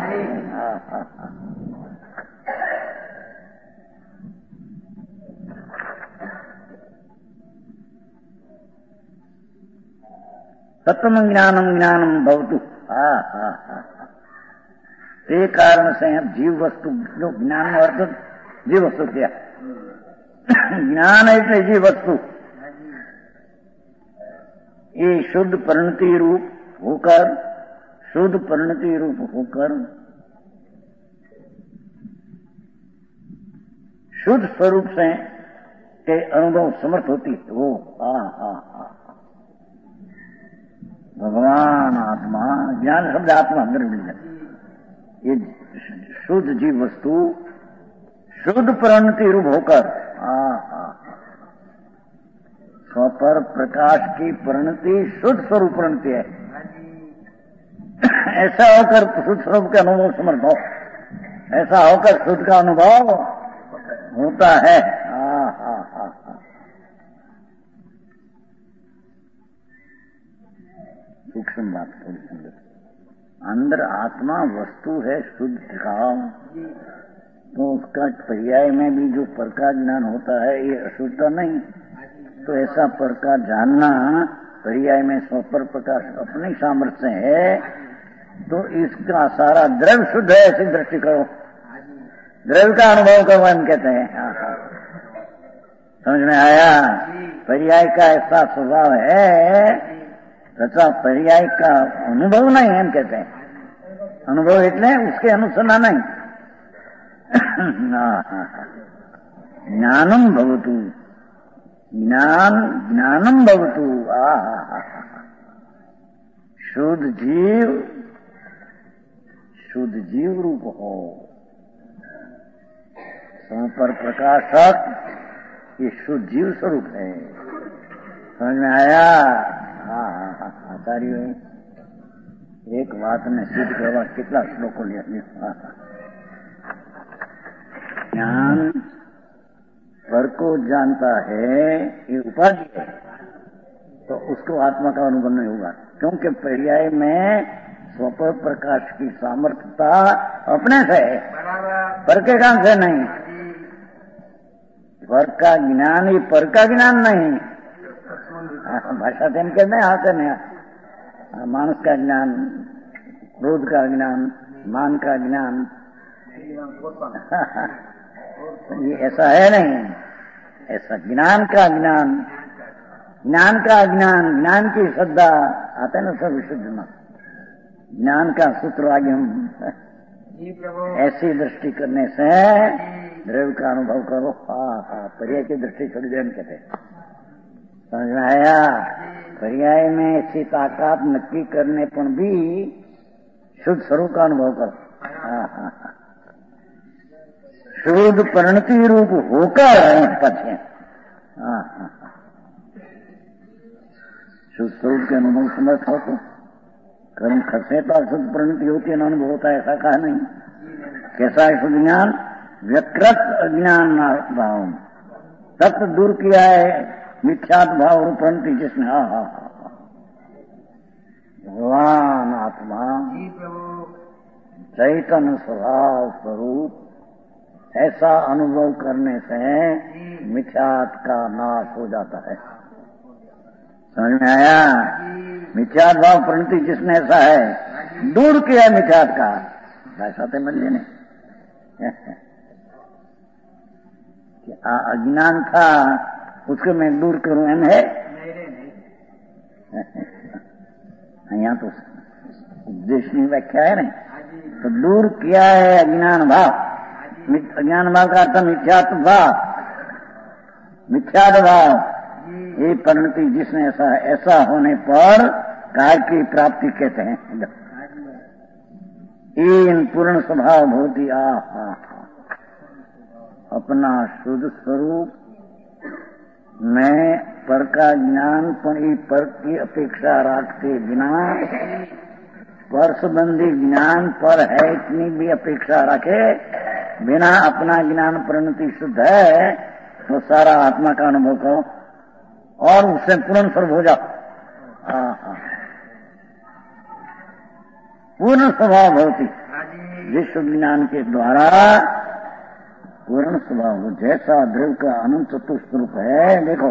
तत्व ज्ञानम भवतु। ते कारण से जीव वस्तु जो ज्ञान में अर्थ जीव वस्तु क्या ज्ञान है जीव वस्तु ये शुद्ध परिणति रूप होकर शुद्ध स्वरूप से के अनुभव समर्थ होती है वो। भगवान आत्मा ज्ञान शब्द आत्मा अंदर मिल जाए। ये शुद्ध जीव वस्तु शुद्ध परिणति रूप होकर स्वपर प्रकाश की परिणति शुद्ध स्वरूप परिणति है। ऐसा होकर शुद्ध स्वरूप का अनुभव समर्थ हो, ऐसा होकर शुद्ध का अनुभव होता है। सूक्ष्म बात थोड़ी समझ। अंदर आत्मा वस्तु है शुद्ध टिकाऊ, तो उसका पर्याय में भी जो पर का ज्ञान होता है ये अशुद्धता नहीं। तो ऐसा पर का जानना पर्याय में स्वपर प्रकाश अपनी सामर्थ्य है, तो इसका सारा द्रव्य शुद्ध है ऐसी दृष्टि करो, द्रव्य का अनुभव करो हम कहते हैं। समझ में आया? पर्याय का ऐसा स्वभाव है तथा पर्याय का अनुभव नहीं है हम कहते हैं। अनुभव इतने उसके अनुसंधान नहीं। ज्ञानम भवतु, ज्ञानम भवतु। शुद्ध जीव रूप हो, पर प्रकाशक ये शुद्ध जीव स्वरूप है। समझ में आया? आचार्य एक बात ने सिद्ध करवा कितना श्लोक लिया। ज्ञान पर को जानता है ये उपाधि है, तो उसको आत्मा का अनुभव नहीं होगा, क्योंकि पर्याय में स्वपर प्रकाश की सामर्थ्यता अपने से है, पर के काम से नहीं। पर का ज्ञान ही पर का ज्ञान नहीं। भाषा तेन के नहीं आते नहीं। मानस का ज्ञान, क्रोध का ज्ञान, मान का ज्ञान ये ऐसा है नहीं। ऐसा ज्ञान का ज्ञान, ज्ञान का ज्ञान, ज्ञान की श्रद्धा आते ना सब विशुद्ध में। ज्ञान का सूत्र आगे हम ऐसी दृष्टि करने से द्रव्य का अनुभव करो। पर्याय की दृष्टि छोड़ देन कहते। समझ में आया? पर्याय में ऐसी ताकत नक्की करने पर भी शुद्ध स्वरूप का अनुभव करो। शुद्ध परिणति रूप होकर पक्षे शुद्ध स्वरूप के अनुभव समर्थ हो तो कर्म खसे तो शुद्ध परिणति होती है, अनुभव होता है, ऐसा कहा नहीं। कैसा है शुद्ध ज्ञान? व्यकृत अज्ञान भाव तत्व दूर किया है, मिथ्यात भाव रूपंती जिसने। भगवान आत्मा चैतन्य स्वभाव स्वरूप ऐसा अनुभव करने से मिथ्यात का नाश हो जाता है। समझ में आया? मिथ्यात भाव प्रणति जिसने ऐसा है दूर किया मिथ्यात का, ऐसा तो मिल नहीं। अज्ञान था उसको मैं दूर करूं एम है। यहाँ तो उद्देश्य व्याख्या है नहीं, तो दूर किया है अज्ञान भाव। अज्ञान भाव का अर्थ मिथ्यात भाव, मिथ्यात भाव ये परिणति जिसने ऐसा होने पर कार्य की प्राप्ति कहते हैं। इन पूर्ण स्वभाव भूति अपना शुद्ध स्वरूप में पर का ज्ञान पर की अपेक्षा रखते बिना, पर संबंधी ज्ञान पर है इतनी भी अपेक्षा रखे बिना अपना ज्ञान परिणति शुद्ध है, तो सारा आत्मा का अनुभव करो और उससे पूर्ण स्वरूप हो जाओ। पूर्ण स्वभाव भवती, जिस ज्ञान के द्वारा पूर्ण स्वभाव हो। जैसा द्रव्य का अनंत चतुष्ट रूप है, देखो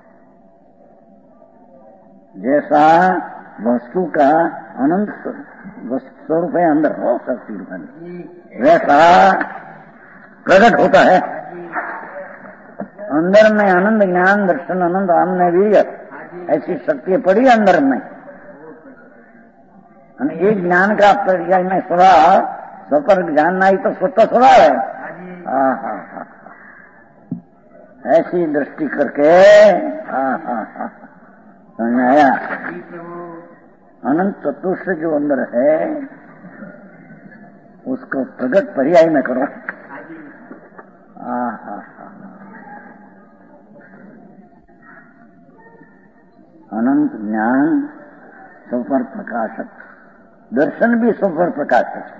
जैसा वस्तु का अनंत स्वरूप है अंदर हो शक्ति रूप में, वैसा प्रकट होता है अंदर में। आनंद ज्ञान दर्शन आनंद आम में भी ऐसी शक्ति पड़ी अंदर में। एक ज्ञान का पर्याय में स्वभाव, स्वपर जानना ही तो स्वतः स्वभाव है। ऐसी दृष्टि करके समझ में आया? अनंत चतुष्ट जो अंदर है उसको प्रगट पर्याय में करो। अनंत ज्ञान स्वपर प्रकाशक, दर्शन भी स्वपर प्रकाशक।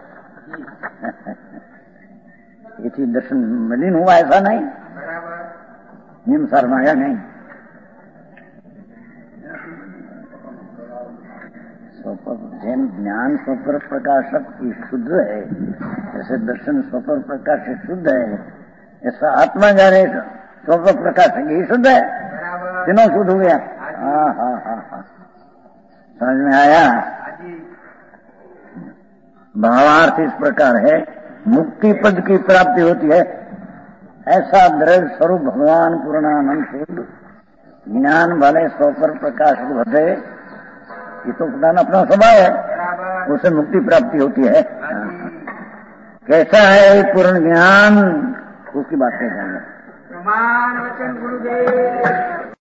ये दर्शन मलिन हुआ ऐसा नहीं, निम शर्माया नहीं। स्वपर जैन ज्ञान स्वपर प्रकाशक की शुद्ध है, जैसे दर्शन स्वपर प्रकाशक शुद्ध है, ऐसा आत्मा जाने स्वपर प्रकाशक ही शुद्ध है। तीनों शुद्ध हो गया। हाँ, समझ में आया। भावार्थ इस प्रकार है, मुक्ति पद की प्राप्ति होती है, ऐसा दृढ़ स्वरूप भगवान पूर्णानंद शुद्ध ज्ञान वाले स्वपर प्रकाशक भटे, ये तो प्रधान अपना स्वभाव है, उसे मुक्ति प्राप्ति होती है। कैसा है पूर्ण ज्ञान, उसकी बात करेंगे। प्रमाण वचन गुरुदेव।